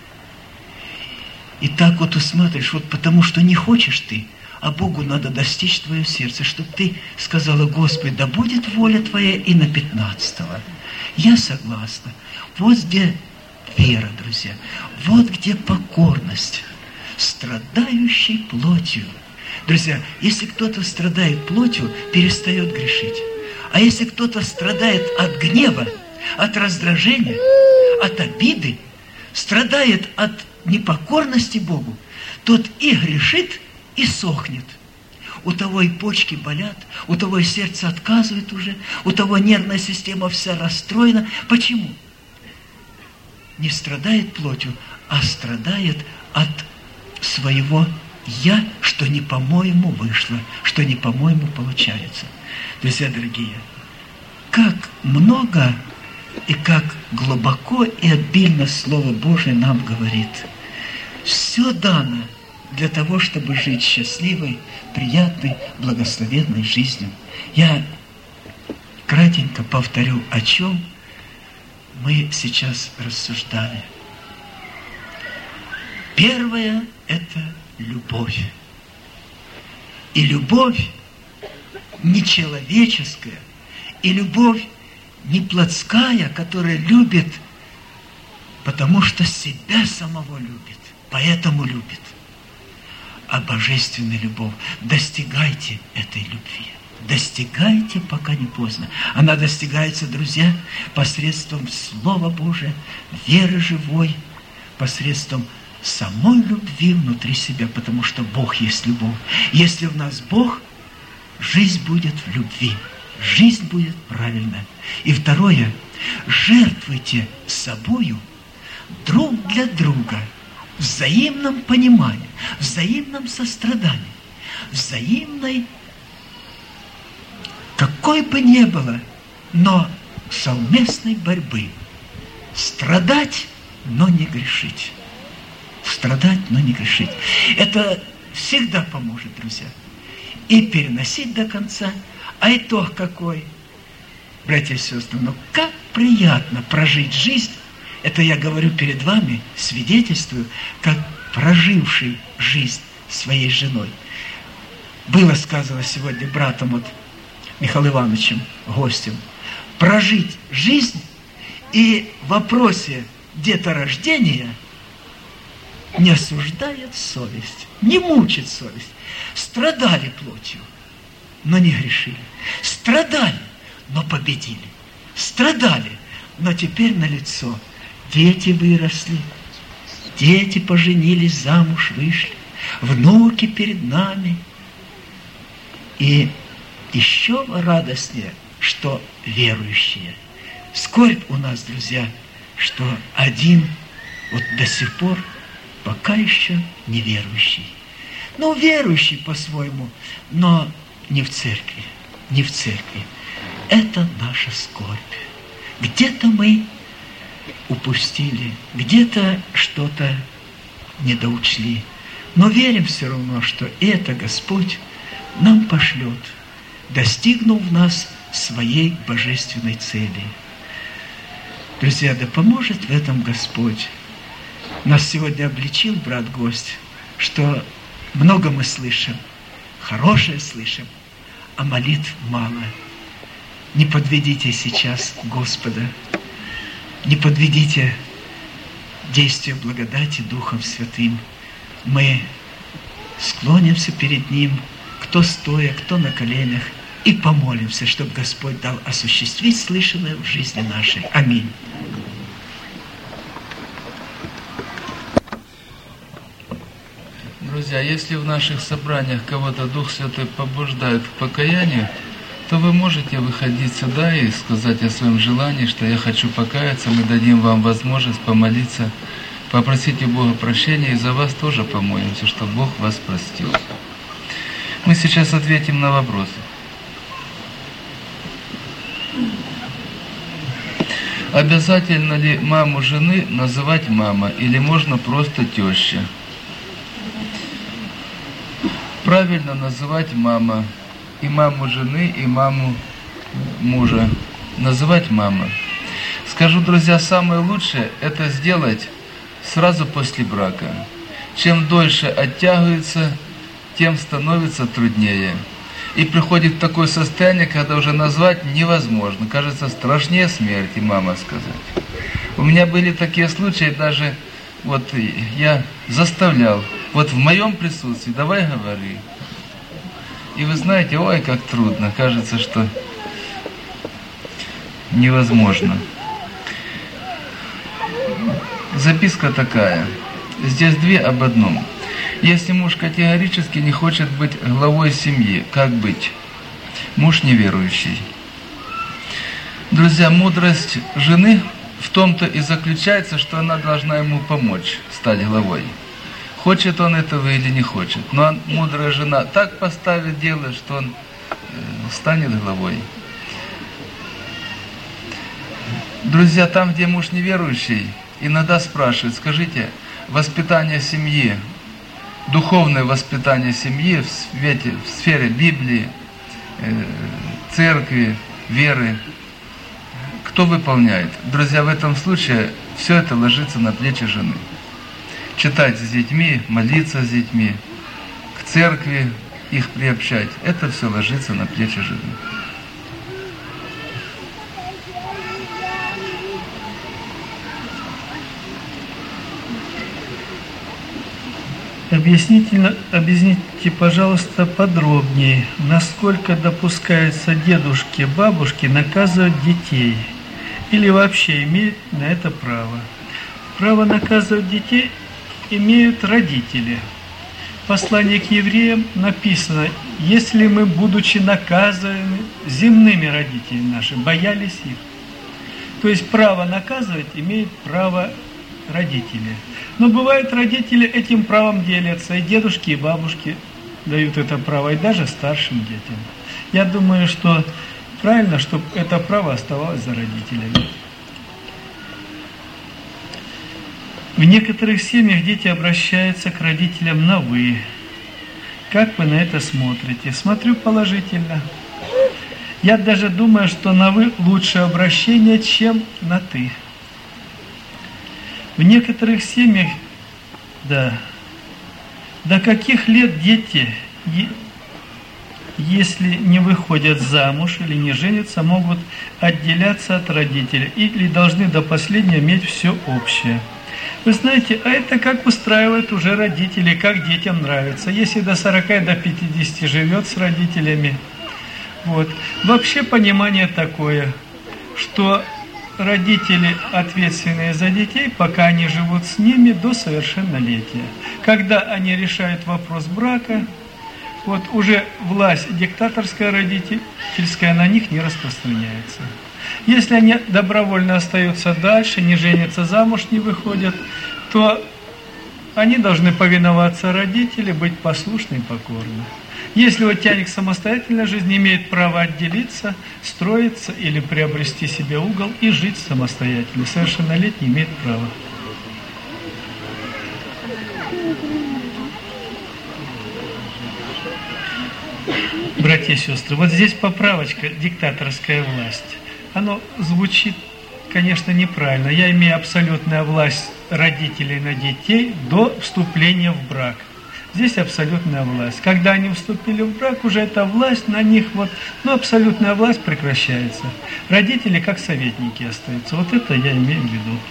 [SPEAKER 2] И так вот усмотришь, вот потому что не хочешь ты, а Богу надо достичь твое сердце, чтобы ты сказала: Господи, да будет воля Твоя и на пятнадцатого. Я согласна. Вот где вера, друзья. Вот где покорность. Страдающий плотью Друзья, если кто-то страдает плотью, перестает грешить. А если кто-то страдает от гнева, от раздражения, от обиды, страдает от непокорности Богу, тот и грешит, и сохнет. У того и почки болят, у того и сердце отказывает уже, у того нервная система вся расстроена. Почему? Не страдает плотью, а страдает от своего «я», что не по-моему вышло, что не по-моему получается. Друзья дорогие, как много и как глубоко и обильно Слово Божие нам говорит. Все дано для того, чтобы жить счастливой, приятной, благословенной жизнью. Я кратенько повторю, о чем мы сейчас рассуждали. Первое – это любовь. И любовь не человеческая, и любовь не плотская, которая любит, потому что себя самого любит, поэтому любит. А божественная любовь. Достигайте этой любви. Достигайте, пока не поздно. Она достигается, друзья, посредством Слова Божия, веры живой, посредством самой любви внутри себя, потому что Бог есть любовь. Если в нас Бог, жизнь будет в любви. Жизнь будет правильная. И второе, жертвуйте собою друг для друга в взаимном понимании, взаимном сострадании, взаимной, какой бы ни было, но совместной борьбы. Страдать, но не грешить. Страдать, но не грешить. Это всегда поможет, друзья. И переносить до конца. А итог какой? Братья и сестры, ну как приятно прожить жизнь. Это я говорю перед вами, свидетельствую, как проживший жизнь своей женой. Было сказано сегодня братом вот Михаилом Ивановичем, гостем, прожить жизнь и в вопросе деторождения не осуждает совесть, не мучит совесть. Страдали плотью, но не грешили. Страдали, но победили. Страдали, но теперь налицо. Дети выросли, дети поженились, замуж вышли, внуки перед нами. И еще радостнее, что верующие. Скорбь у нас, друзья, что один вот до сих пор пока еще неверующий. Ну, верующий по-своему, но не в церкви, не в церкви. Это наша скорбь. Где-то мы упустили, где-то что-то недоучли. Но верим все равно, что это Господь нам пошлет, достигнув в нас своей божественной цели. Друзья, да поможет в этом Господь. Нас сегодня обличил брат-гость, что много мы слышим, хорошее слышим, а молитв мало. Не подведите сейчас Господа, не подведите действия благодати Духом Святым. Мы склонимся перед Ним, кто стоя, кто на коленях, и помолимся, чтобы Господь дал осуществить слышанное в жизни нашей. Аминь.
[SPEAKER 3] Друзья, если в наших собраниях кого-то Дух Святой побуждает к покаянию, то вы можете выходить сюда и сказать о своем желании, что я хочу покаяться, мы дадим вам возможность помолиться, попросить у Бога прощения, и за вас тоже помолимся, чтобы Бог вас простил. Мы сейчас ответим на вопросы. Обязательно ли маму жены называть мама, или можно просто теща? Правильно называть мама. И маму жены, и маму мужа. Называть мама. Скажу, друзья, самое лучшее – это сделать сразу после брака. Чем дольше оттягивается, тем становится труднее. И приходит такое состояние, когда уже назвать невозможно. Кажется, страшнее смерти, мама сказать. У меня были такие случаи, даже вот я заставлял, вот в моем присутствии, давай говори. И вы знаете, ой, как трудно, кажется, что невозможно. Записка такая. Здесь две об одном. Если муж категорически не хочет быть главой семьи, как быть? Муж неверующий. Друзья, мудрость жены в том-то и заключается, что она должна ему помочь стать главой. Хочет он этого или не хочет. Но мудрая жена так поставит дело, что он станет главой. Друзья, там, где муж неверующий, иногда спрашивают, скажите, воспитание семьи, духовное воспитание семьи в, свете, в сфере Библии, э, церкви, веры, кто выполняет? Друзья, в этом случае все это ложится на плечи жены. Читать с детьми, молиться с детьми, к церкви их приобщать, это все ложится на плечи жены.
[SPEAKER 4] Объясните, объясните, пожалуйста, подробнее, насколько допускается дедушке, бабушке наказывать детей или вообще имеют на это право. Право наказывать детей имеют родители. В послании к евреям написано, если мы, будучи наказаны земными родителями нашими, боялись их. То есть право наказывать имеют право родители. Но бывает, родители этим правом делятся, и дедушки, и бабушки дают это право, и даже старшим детям. Я думаю, что правильно, чтобы это право оставалось за родителями. В некоторых семьях дети обращаются к родителям на «вы». Как вы на это смотрите? Смотрю положительно. Я даже думаю, что на «вы» лучше обращение, чем на «ты». В некоторых семьях, да, до каких лет дети, если не выходят замуж или не женятся, могут отделяться от родителей или должны до последнего иметь все общее? Вы знаете, а это как устраивают уже родители, как детям нравится. Если до сорока, до пятидесяти живет с родителями. Вот. Вообще понимание такое, что родители ответственные за детей, пока они живут с ними до совершеннолетия. Когда они решают вопрос брака, вот уже власть диктаторская родительская на них не распространяется. Если они добровольно остаются дальше, не женятся, замуж не выходят, то они должны повиноваться родителям, быть послушны и покорны. Если вот тянет к самостоятельной жизни, имеет право отделиться, строиться или приобрести себе угол и жить самостоятельно. Совершеннолетний имеет право. Братья и сестры, вот здесь поправочка «диктаторская власть». Оно звучит, конечно, неправильно. Я имею абсолютную власть родителей на детей до вступления в брак. Здесь абсолютная власть. Когда они вступили в брак, уже эта власть на них, вот, ну, абсолютная власть прекращается. Родители как советники остаются. Вот это я имею в виду.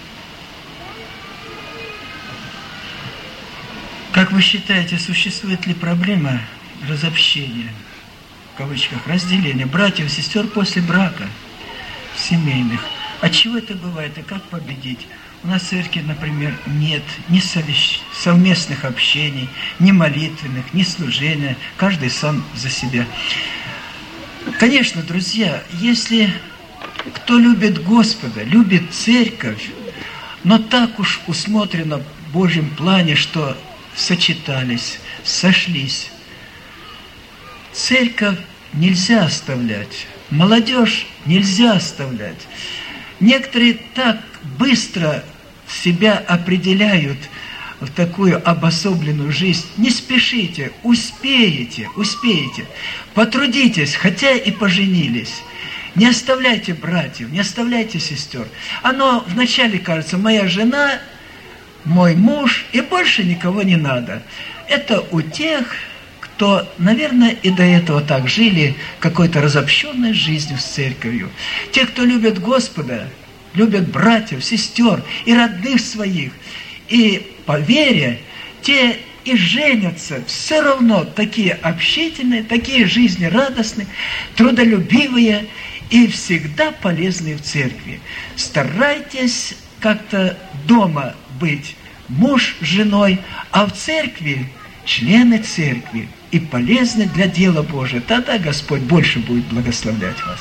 [SPEAKER 2] Как вы считаете, существует ли проблема разобщения, в кавычках, разделения братьев и сестер после брака, семейных? От чего это бывает и как победить? У нас в церкви, например, нет ни совместных общений, ни молитвенных, ни служения. Каждый сам за себя. Конечно, друзья, если кто любит Господа, любит церковь, но так уж усмотрено в Божьем плане, что сочетались, сошлись, церковь нельзя оставлять, молодежь нельзя оставлять. Некоторые так быстро себя определяют в такую обособленную жизнь. Не спешите, успеете, успеете. Потрудитесь, хотя и поженились. Не оставляйте братьев, не оставляйте сестер. Оно вначале кажется, моя жена, мой муж, и больше никого не надо. Это у тех, кто, наверное, и до этого так жили какой-то разобщенной жизнью с церковью. Те, кто любят Господа, любят братьев, сестер и родных своих. И по вере, те и женятся, все равно такие общительные, такие жизнерадостные, трудолюбивые и всегда полезные в церкви. Старайтесь как-то дома быть муж с женой, а в церкви члены церкви и полезны для дела Божия. Тогда Господь больше будет благословлять вас.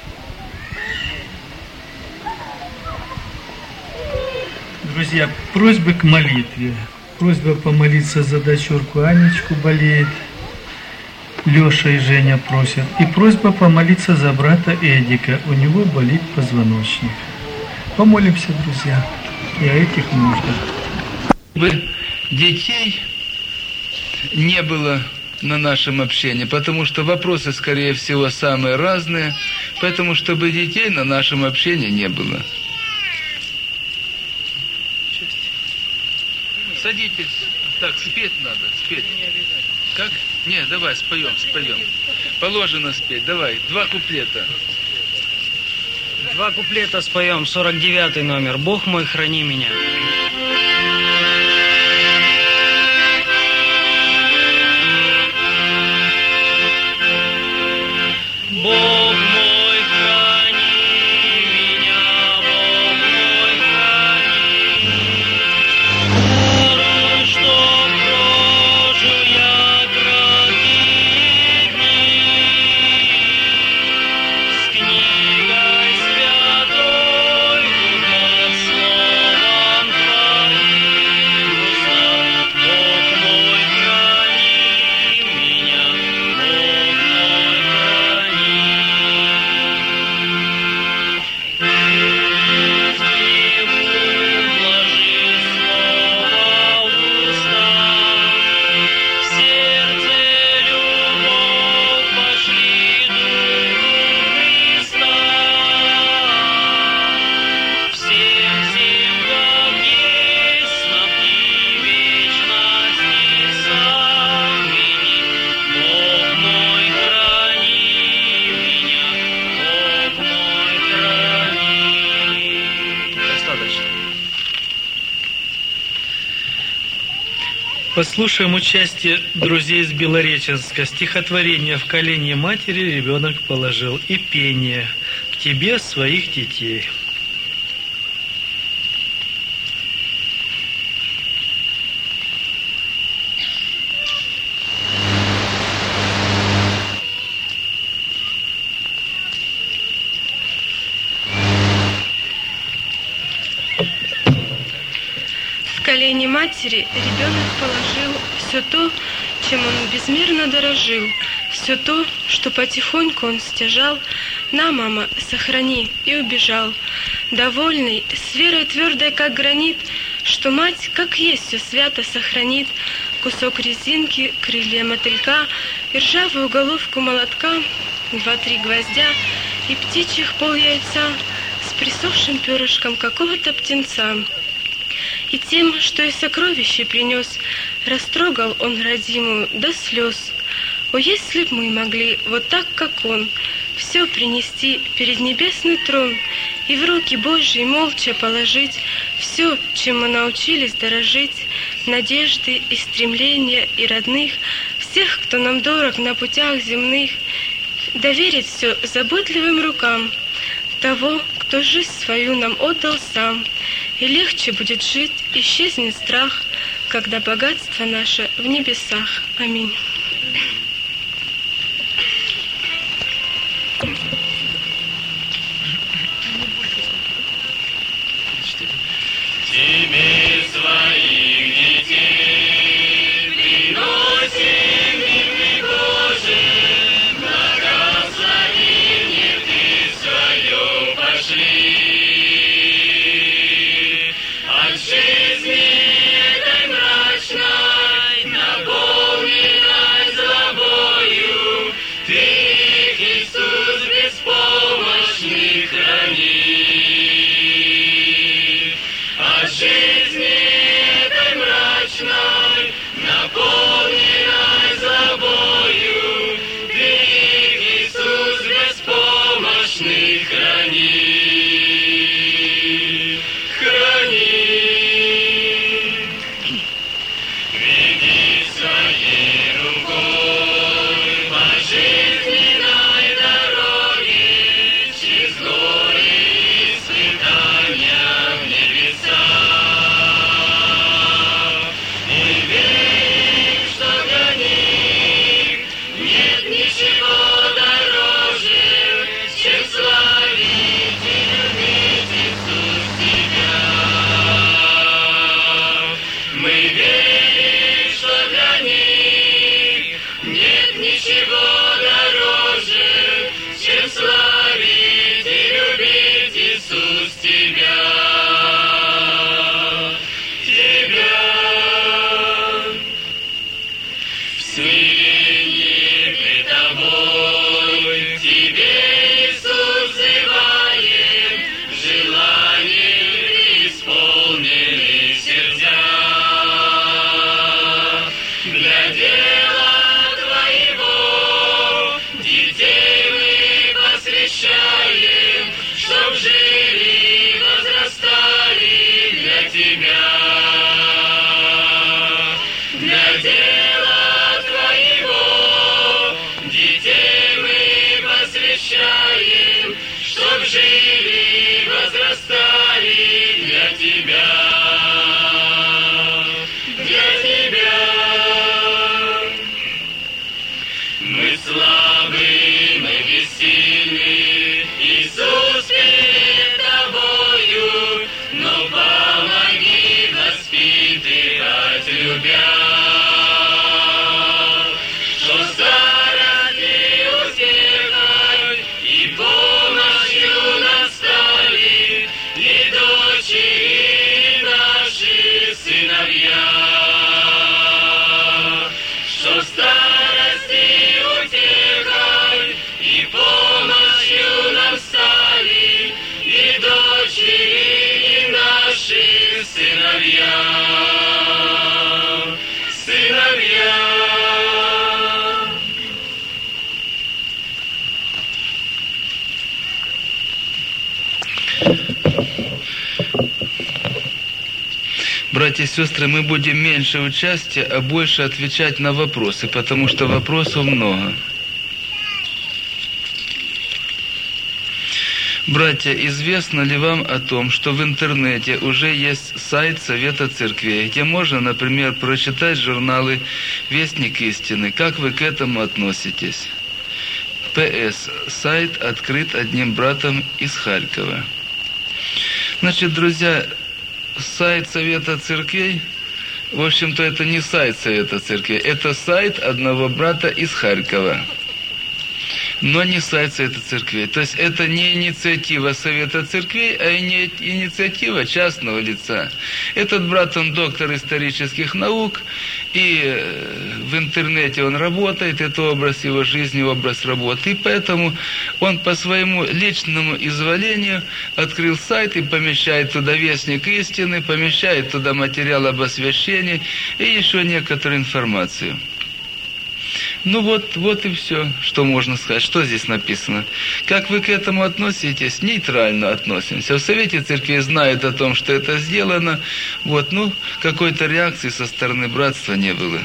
[SPEAKER 4] Друзья, просьбы к молитве. Просьба помолиться за дочурку Анечку, болеет. Леша и Женя просят. И просьба помолиться за брата Эдика. У него болит позвоночник. Помолимся, друзья, и о этих нуждах.
[SPEAKER 3] Бы детей не было на нашем общении, потому что вопросы, скорее всего, самые разные, поэтому, чтобы детей на нашем общении не было. Садитесь. Так, спеть надо, спеть. Как? Не, давай, споем, споем. Положено спеть, давай, два куплета.
[SPEAKER 1] Два куплета споем, сорок девятый номер. «Бог мой, храни меня». Бог мой, храни меня, Бог мой, храни. Верую, что прожу я краткие дни с книгой святой, куда словом Твоим узнал. Бог мой, храни меня, Бог мой, храни.
[SPEAKER 4] Послушаем участие друзей из Белореченска. Стихотворение «В колени матери ребенок положил» и пение «К тебе своих детей».
[SPEAKER 5] В колени матери ребенок положил все то, чем он безмерно дорожил, все то, что потихоньку он стяжал. На, мама, сохрани, и убежал. Довольный, с верой твердой, как гранит, что мать, как есть, все свято сохранит. Кусок резинки, крылья мотылька и ржавую головку молотка, два-три гвоздя и птичьих пол яйца с присохшим перышком какого-то птенца. И тем, что и сокровище принес, растрогал он родимую до слез. О, если б мы могли вот так, как он, все принести перед небесный трон и в руки Божьи молча положить все, чем мы научились дорожить, надежды и стремления и родных, всех, кто нам дорог на путях земных, доверить все заботливым рукам того, кто жизнь свою нам отдал сам. И легче будет жить, исчезнет страх, когда богатство наше в небесах. Аминь.
[SPEAKER 6] Тебе своих детей приносим мир Божий, благословение Ты свое пошли. От жизни этой мрачной, наполненной злобою, Ты, Иисус, беспомощный храни. От жизни сыновья, сыновья.
[SPEAKER 3] Братья и сестры, мы будем меньше участия, а больше отвечать на вопросы, потому что вопросов много. Братья, известно ли вам о том, что в интернете уже есть сайт Совета Церквей, где можно, например, прочитать журналы «Вестник истины»? Как вы к этому относитесь? П.С. Сайт открыт одним братом из Харькова. Значит, друзья, сайт Совета Церквей, в общем-то, это не сайт Совета Церквей, это сайт одного брата из Харькова, но не сайт Совета Церквей. То есть это не инициатива Совета Церквей, а не инициатива частного лица. Этот брат, он доктор исторических наук, и в интернете он работает, это образ его жизни, образ работы, и поэтому он по своему личному изволению открыл сайт и помещает туда Вестник истины, помещает туда материал об освящении и еще некоторую информацию. Ну вот, вот и все, что можно сказать. Что здесь написано? Как вы к этому относитесь? Нейтрально относимся. В Совете Церкви знают о том, что это сделано. Вот, ну, какой-то реакции со стороны братства не было.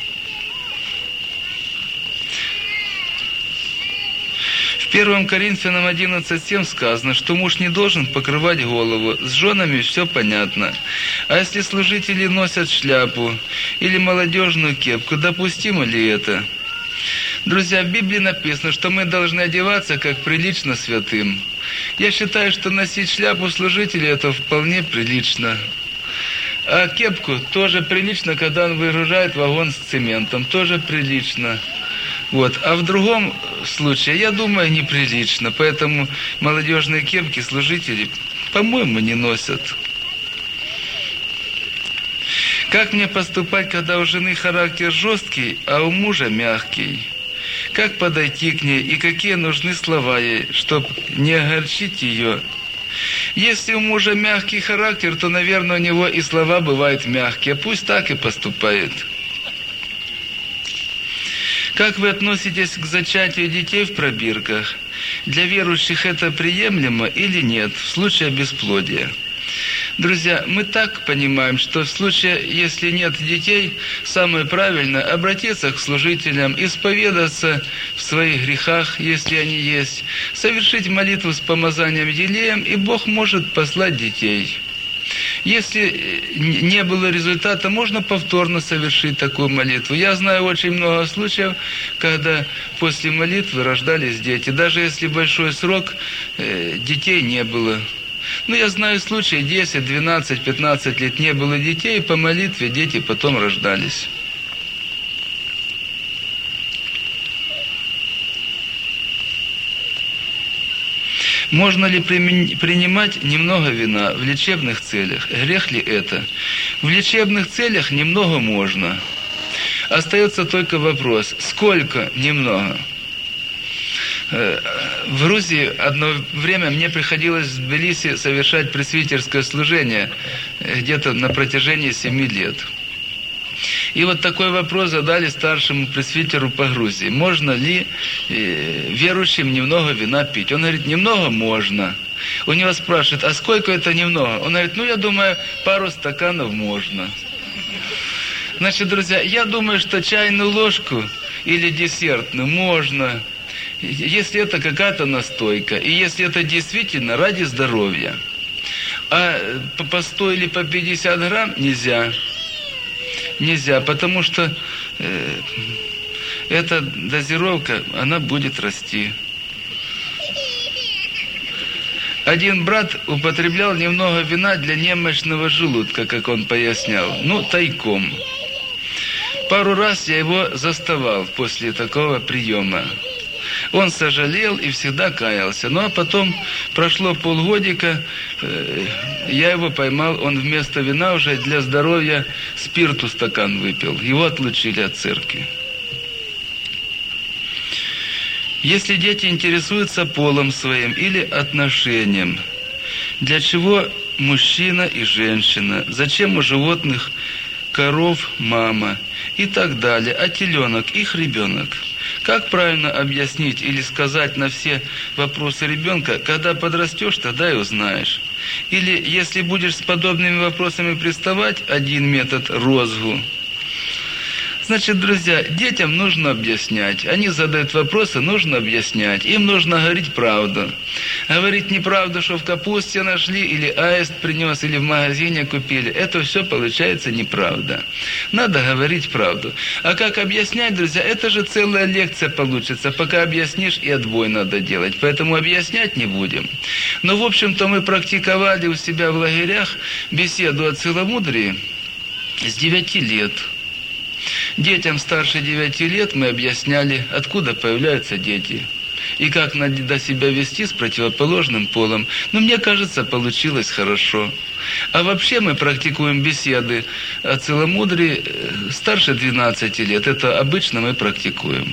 [SPEAKER 3] В первом Коринфянам одиннадцать семь сказано, что муж не должен покрывать голову. С женами все понятно. А если служители носят шляпу или молодежную кепку, допустимо ли это? Друзья, в Библии написано, что мы должны одеваться как прилично святым. Я считаю, что носить шляпу служителя это вполне прилично. А кепку тоже прилично, когда он выгружает вагон с цементом, тоже прилично. Вот. А в другом случае, я думаю, неприлично. Поэтому молодежные кепки служители, по-моему, не носят. Как мне поступать, когда у жены характер жесткий, а у мужа мягкий? Как подойти к ней и какие нужны слова ей, чтобы не огорчить ее? Если у мужа мягкий характер, то, наверное, у него и слова бывают мягкие. Пусть так и поступает. Как вы относитесь к зачатию детей в пробирках? Для верующих это приемлемо или нет в случае бесплодия? Друзья, мы так понимаем, что в случае, если нет детей, самое правильное – обратиться к служителям, исповедаться в своих грехах, если они есть, совершить молитву с помазанием елеем, и Бог может послать детей. Если не было результата, можно повторно совершить такую молитву. Я знаю очень много случаев, когда после молитвы рождались дети, даже если большой срок, детей не было. Ну, я знаю случаи, десять, двенадцать, пятнадцать лет не было детей, и по молитве дети потом рождались. Можно ли принимать немного вина в лечебных целях? Грех ли это? В лечебных целях немного можно. Остается только вопрос, сколько немного? В Грузии одно время мне приходилось в Тбилиси совершать пресвитерское служение где-то на протяжении семи лет. И вот такой вопрос задали старшему пресвитеру по Грузии. Можно ли верующим немного вина пить? Он говорит, немного можно. У него спрашивают, а сколько это немного? Он говорит, ну я думаю, пару стаканов можно. Значит, друзья, я думаю, что чайную ложку или десертную можно, если это какая-то настойка, и если это действительно ради здоровья. А по сто или по пятьдесят грамм нельзя. Нельзя, потому что э, эта дозировка, она будет расти. Один брат употреблял немного вина для немощного желудка, как он пояснял, ну, тайком. Пару раз я его заставал после такого приема. Он сожалел и всегда каялся. Ну, а потом прошло полгодика, э, я его поймал, он вместо вина уже для здоровья спирту стакан выпил. Его отлучили от церкви. Если дети интересуются полом своим или отношением, для чего мужчина и женщина? Зачем у животных коров мама? И так далее. А теленок, их ребенок? Как правильно объяснить или сказать на все вопросы ребенка, когда подрастешь, тогда и узнаешь? Или если будешь с подобными вопросами приставать, один метод – розгу. Значит, друзья, детям нужно объяснять. Они задают вопросы, нужно объяснять. Им нужно говорить правду. Говорить неправду, что в капусте нашли, или аист принес, или в магазине купили. Это все получается неправда. Надо говорить правду. А как объяснять, друзья, это же целая лекция получится. Пока объяснишь, и отбой надо делать. Поэтому объяснять не будем. Но, в общем-то, мы практиковали у себя в лагерях беседу о целомудрии с девяти лет. Детям старше девяти лет мы объясняли, откуда появляются дети и как надо себя вести с противоположным полом. Но мне кажется, получилось хорошо. А вообще мы практикуем беседы о целомудрии старше двенадцати лет. Это обычно мы практикуем.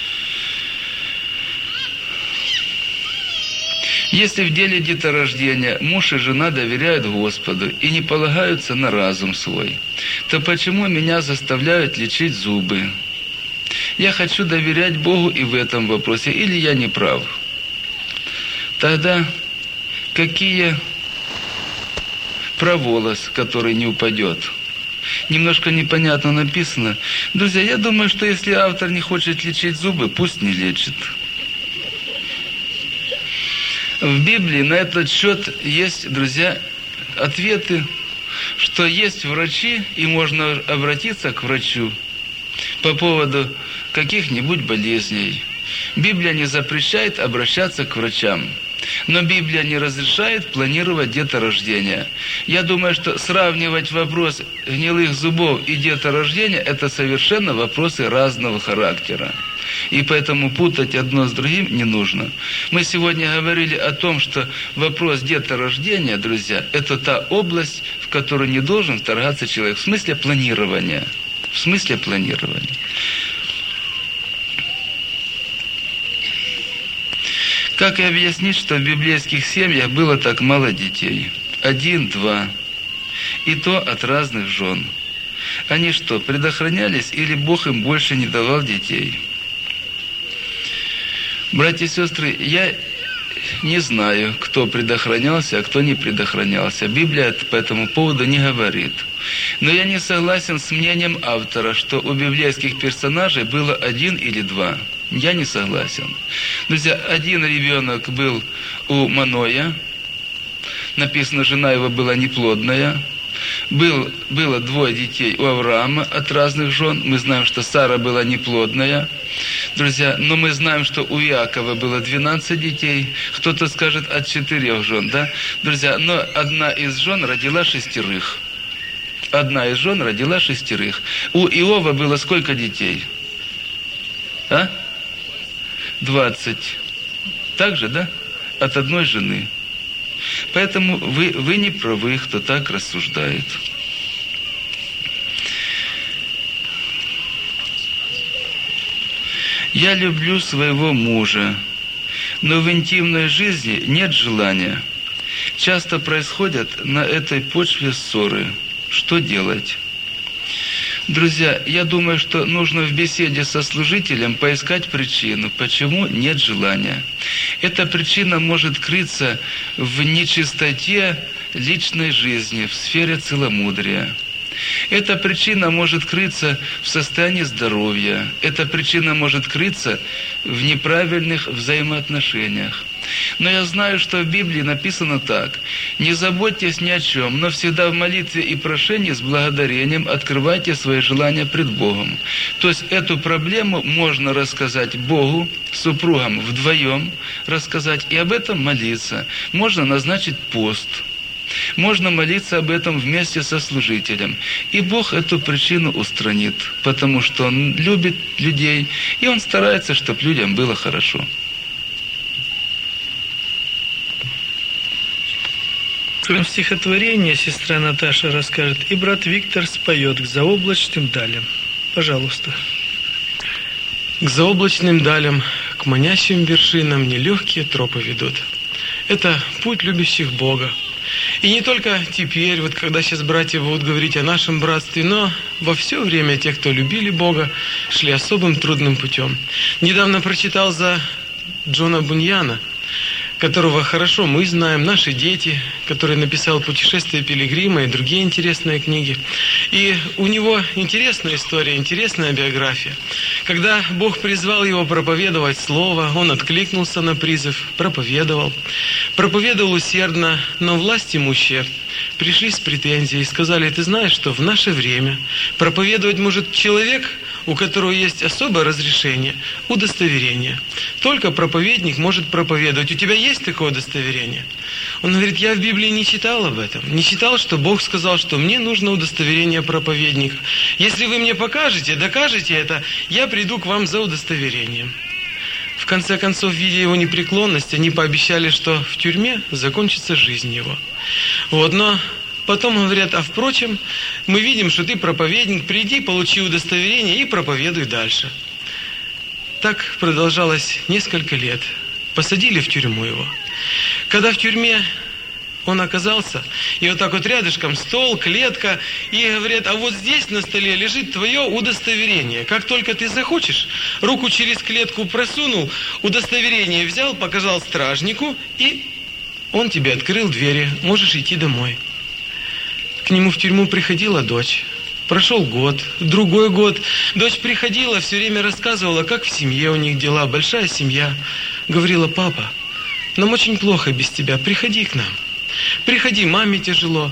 [SPEAKER 3] Если в деле деторождения муж и жена доверяют Господу и не полагаются на разум свой, то почему меня заставляют лечить зубы? Я хочу доверять Богу и в этом вопросе, или я не прав? Тогда какие про волос, который не упадет? Немножко непонятно написано. Друзья, я думаю, что если автор не хочет лечить зубы, пусть не лечит. В Библии на этот счет есть, друзья, ответы, что есть врачи, и можно обратиться к врачу по поводу каких-нибудь болезней. Библия не запрещает обращаться к врачам, но Библия не разрешает планировать деторождение. Я думаю, что сравнивать вопрос гнилых зубов и деторождения – это совершенно вопросы разного характера. И поэтому путать одно с другим не нужно. Мы сегодня говорили о том, что вопрос деторождения, друзья, это та область, в которую не должен вторгаться человек. В смысле планирования. В смысле планирования. Как и объяснить, что в библейских семьях было так мало детей? Один, два. И то от разных жен. Они что, предохранялись, или Бог им больше не давал детей? Братья и сестры, я не знаю, кто предохранялся, а кто не предохранялся. Библия по этому поводу не говорит. Но я не согласен с мнением автора, что у библейских персонажей было один или два. Я не согласен. Друзья, один ребенок был у Маноя. Написано, жена его была неплодная. Был, было двое детей у Авраама от разных жен. Мы знаем, что Сара была неплодная. Друзья, но мы знаем, что у Иакова было двенадцать детей. Кто-то скажет, от четырех жен, да? Друзья, но одна из жен родила шестерых. Одна из жен родила шестерых. У Иова было сколько детей? А? Двадцать. Так же, да? От одной жены. Поэтому вы, вы не правы, кто так рассуждает. Я люблю своего мужа, но в интимной жизни нет желания. Часто происходят на этой почве ссоры. Что делать? Друзья, я думаю, что нужно в беседе со служителем поискать причину, почему нет желания. Эта причина может крыться в нечистоте личной жизни, в сфере целомудрия. Эта причина может крыться в состоянии здоровья. Эта причина может крыться в неправильных взаимоотношениях. Но я знаю, что в Библии написано так: «Не заботьтесь ни о чем, но всегда в молитве и прошении с благодарением открывайте свои желания пред Богом». То есть эту проблему можно рассказать Богу, супругам вдвоем рассказать и об этом молиться. Можно назначить пост. Можно молиться об этом вместе со служителем. И Бог эту причину устранит, потому что Он любит людей, и Он старается, чтобы людям было хорошо.
[SPEAKER 4] Кроме стихотворения, сестра Наташа расскажет, и брат Виктор споет к заоблачным далям. Пожалуйста.
[SPEAKER 7] К заоблачным далям, к манящим вершинам нелегкие тропы ведут. Это путь любящих Бога. И не только теперь, вот когда сейчас братья будут говорить о нашем братстве, но во все время те, кто любили Бога, шли особым трудным путем. Недавно прочитал за Джона Буньяна, которого хорошо мы знаем, наши дети, который написал «Путешествие пилигрима» и другие интересные книги. И у него интересная история, интересная биография. Когда Бог призвал его проповедовать Слово, он откликнулся на призыв, проповедовал. Проповедовал усердно, но власть имущие пришли с претензией и сказали: ты знаешь, что в наше время проповедовать может человек, у которого есть особое разрешение, удостоверение. Только проповедник может проповедовать. У тебя есть такое удостоверение? Он говорит: я в Библии не читал об этом. Не читал, что Бог сказал, что мне нужно удостоверение проповедника. Если вы мне покажете, докажете это, я приду к вам за удостоверением. В конце концов, видя его непреклонность, они пообещали, что в тюрьме закончится жизнь его. Вот, но потом говорят: а впрочем, мы видим, что ты проповедник, приди, получи удостоверение и проповедуй дальше. Так продолжалось несколько лет. Посадили в тюрьму его. Когда в тюрьме он оказался, и вот так вот рядышком стол, клетка, и говорят: а вот здесь на столе лежит твое удостоверение. Как только ты захочешь, руку через клетку просунул, удостоверение взял, показал стражнику, и он тебе открыл двери, можешь идти домой. К нему в тюрьму приходила дочь. Прошел год, другой год. Дочь приходила, все время рассказывала, как в семье у них дела, большая семья. Говорила: папа, нам очень плохо без тебя, приходи к нам. Приходи, маме тяжело.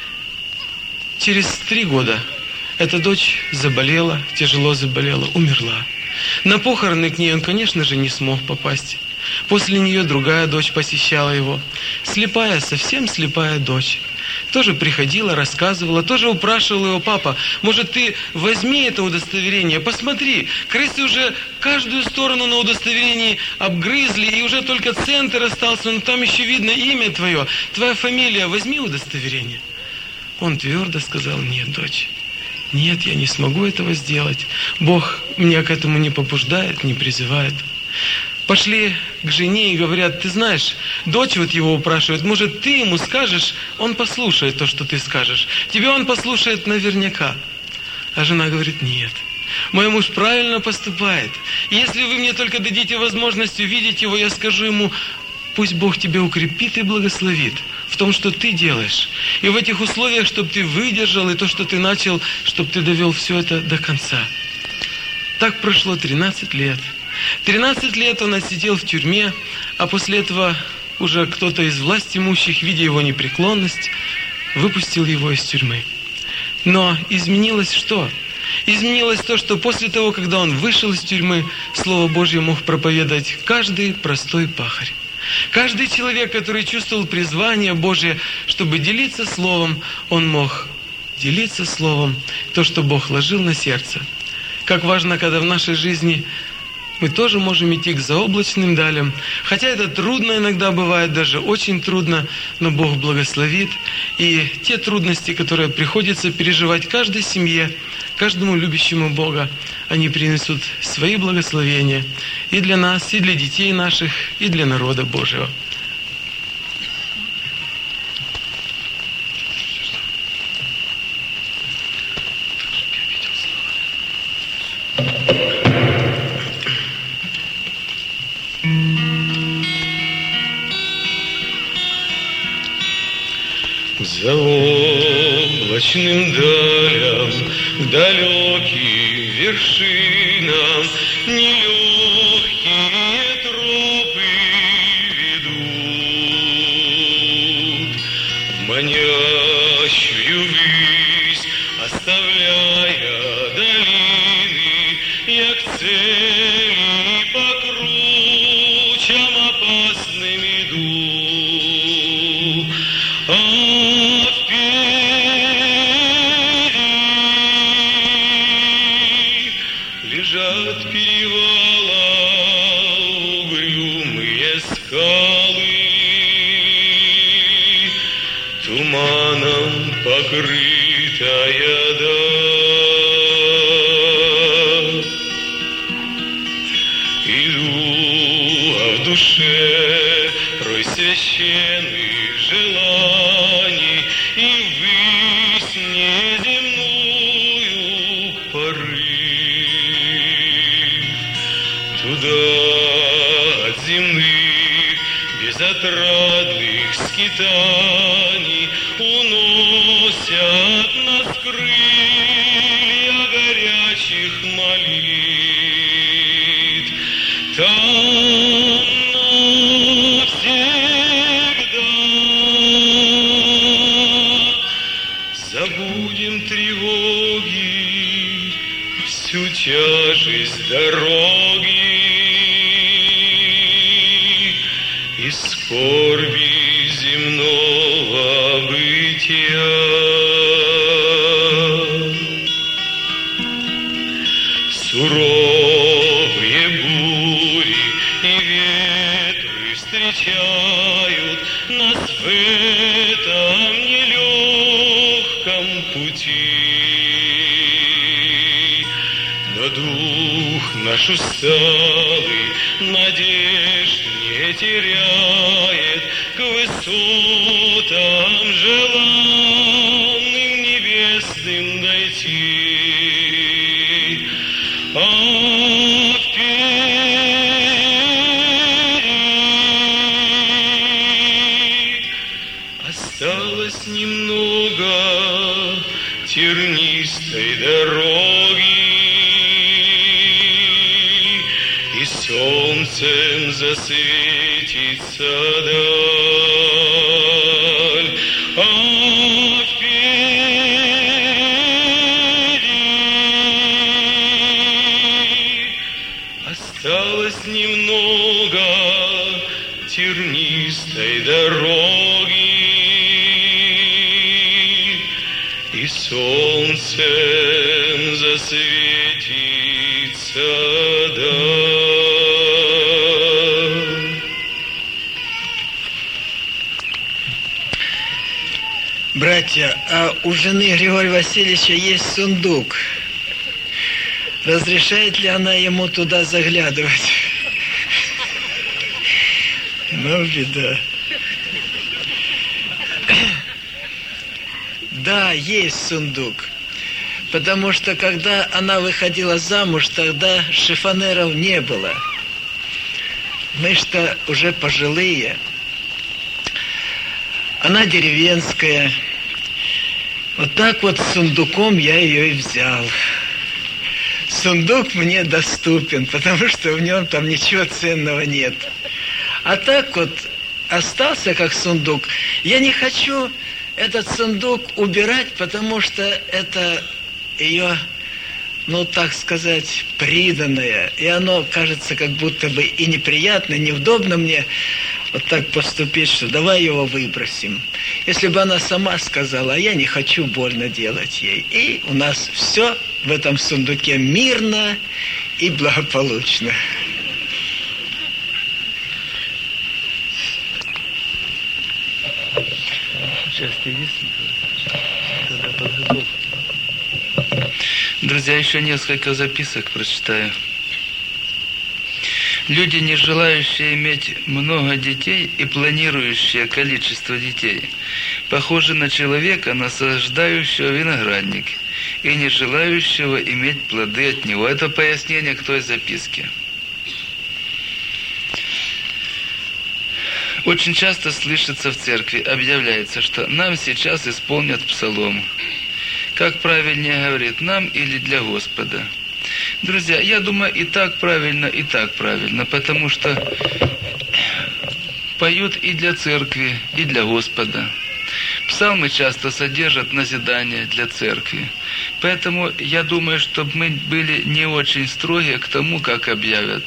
[SPEAKER 7] Через три года эта дочь заболела, тяжело заболела, умерла. На похороны к ней он, конечно же, не смог попасть. После нее другая дочь посещала его. Слепая, совсем слепая дочь. Тоже приходила, рассказывала, тоже упрашивала его: папа, может, ты возьми это удостоверение, посмотри, крысы уже каждую сторону на удостоверении обгрызли, и уже только центр остался, но там еще видно имя твое, твоя фамилия, возьми удостоверение. Он твердо сказал: нет, дочь, нет, я не смогу этого сделать. Бог меня к этому не побуждает, не призывает. Пошли к жене и говорят: ты знаешь, дочь вот его упрашивает, может, ты ему скажешь, он послушает то, что ты скажешь. Тебя он послушает наверняка. А жена говорит: нет, мой муж правильно поступает. И если вы мне только дадите возможность увидеть его, я скажу ему: пусть Бог тебя укрепит и благословит в том, что ты делаешь. И в этих условиях, чтобы ты выдержал, и то, что ты начал, чтобы ты довел все это до конца. Так прошло тринадцать лет. тринадцать лет он отсидел в тюрьме, а после этого уже кто-то из власть имущих, видя его непреклонность, выпустил его из тюрьмы. Но изменилось что? Изменилось то, что после того, когда он вышел из тюрьмы, Слово Божье мог проповедовать каждый простой пахарь. Каждый человек, который чувствовал призвание Божие, чтобы делиться Словом, он мог делиться Словом, то, что Бог ложил на сердце. Как важно, когда в нашей жизни мы тоже можем идти к заоблачным далям. Хотя это трудно иногда бывает, даже очень трудно, но Бог благословит. И те трудности, которые приходится переживать каждой семье, каждому любящему Бога, они принесут свои благословения и для нас, и для детей наших, и для народа Божьего.
[SPEAKER 6] Заоблачным далям, к далеким вершинам нелегкие тропы ведут, манящую высь оставляя долины, я к цели по кручам опасным иду. А лежат перевала угрюмые скалы, туманом покрытая даль. Иду, а в душе рой священных желаний, скитаний уносят нас крылья горячих молитв. Там навсегда забудем тревоги, всю тяжесть дороги и скорби земного бытия. Суровые бури и ветры встречают нас в этом нелегком пути. Но дух наш усталый надежд не теряет, к высотам желанным небесным дойти. А впереди осталось немного тернистой дороги, и солнцем засветится даль. А впереди осталось немного тернистой дороги, и солнцем засветится даль.
[SPEAKER 2] Братья, а у жены Григория Васильевича есть сундук. Разрешает ли она ему туда заглядывать? Ну, беда. Да, есть сундук. Потому что, когда она выходила замуж, тогда шифонеров не было. Мы что уже пожилые. Она деревенская. Вот так вот с сундуком я ее и взял. Сундук мне доступен, потому что в нем там ничего ценного нет. А так вот остался как сундук. Я не хочу этот сундук убирать, потому что это ее, ну так сказать, приданное. И оно кажется как будто бы и неприятно, и неудобно мне вот так поступить, что давай его выбросим. Если бы она сама сказала, а я не хочу больно делать ей. И у нас все в этом сундуке мирно и благополучно.
[SPEAKER 3] Друзья, еще несколько записок прочитаю. Люди, не желающие иметь много детей и планирующие количество детей, похожи на человека, насаждающего виноградник и не желающего иметь плоды от него. Это пояснение к той записке. Очень часто слышится в церкви, объявляется, что нам сейчас исполнят псалом. Как правильнее говорит, нам или для Господа? Друзья, я думаю, и так правильно, и так правильно, потому что поют и для церкви, и для Господа. Псалмы часто содержат назидание для церкви. Поэтому я думаю, чтобы мы были не очень строги к тому, как объявят.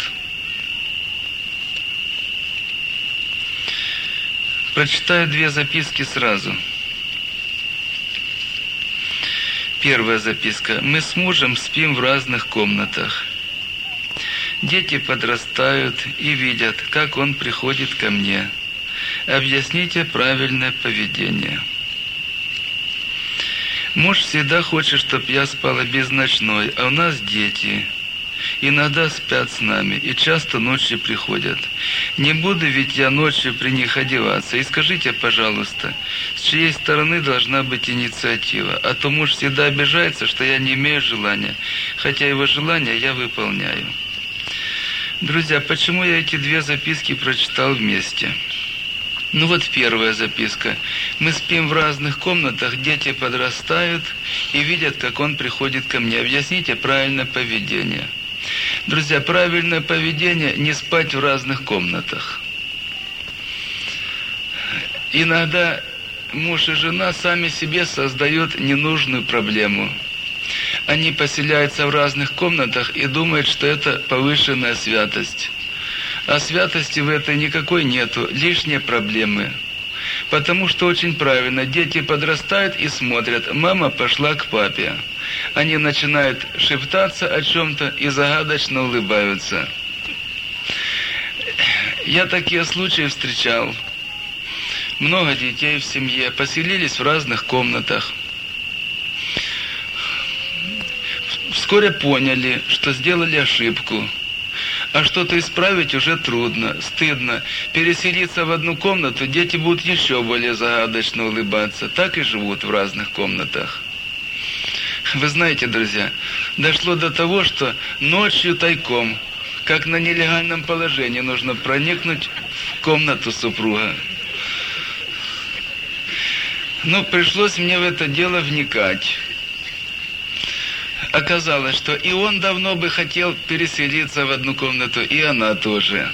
[SPEAKER 3] Прочитаю две записки сразу. Первая записка. Мы с мужем спим в разных комнатах. Дети подрастают и видят, как он приходит ко мне. Объясните правильное поведение. Муж всегда хочет, чтобы я спала без ночной, а у нас дети. Иногда спят с нами и часто ночью приходят. Не буду ведь я ночью при них одеваться. И скажите, пожалуйста, с чьей стороны должна быть инициатива? А то муж всегда обижается, что я не имею желания, хотя его желание я выполняю. Друзья, почему я эти две записки прочитал вместе? Ну вот первая записка. Мы спим в разных комнатах, дети подрастают и видят, как он приходит ко мне. Объясните правильное поведение. Друзья, правильное поведение – не спать в разных комнатах. Иногда муж и жена сами себе создают ненужную проблему. Они поселяются в разных комнатах и думают, что это повышенная святость. А святости в этой никакой нету, лишние проблемы. Потому что очень правильно, дети подрастают и смотрят, мама пошла к папе. Они начинают шептаться о чем-то и загадочно улыбаются. Я такие случаи встречал. Много детей в семье поселились в разных комнатах. Вскоре поняли, что сделали ошибку. А что-то исправить уже трудно, стыдно. Переселиться в одну комнату, дети будут еще более загадочно улыбаться. Так и живут в разных комнатах. Вы знаете, друзья, дошло до того, что ночью тайком, как на нелегальном положении, нужно проникнуть в комнату супруга. Ну, пришлось мне в это дело вникать. Оказалось, что и он давно бы хотел переселиться в одну комнату, и она тоже.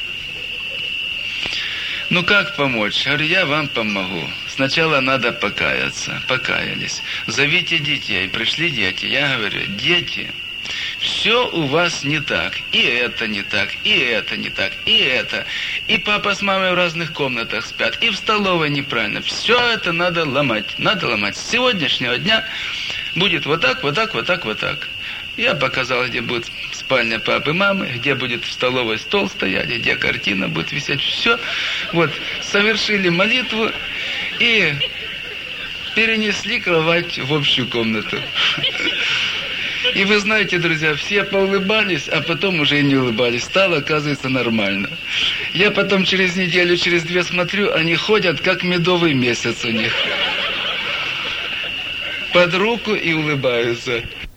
[SPEAKER 3] Ну как помочь? Говорю, я вам помогу. Сначала надо покаяться. Покаялись. Зовите детей. Пришли дети. Я говорю, дети, все у вас не так. И это не так, и это не так, и это. И папа с мамой в разных комнатах спят, и в столовой неправильно. Все это надо ломать. Надо ломать. С сегодняшнего дня будет вот так, вот так, вот так, вот так. Я показал, где будет спальня папы и мамы, где будет в столовой стол стоять, где картина будет висеть. Все. Вот, совершили молитву и перенесли кровать в общую комнату. И вы знаете, друзья, все поулыбались, а потом уже и не улыбались. Стало, оказывается, нормально. Я потом через неделю, через две смотрю, они ходят, как медовый месяц у них. Под руку и улыбаются.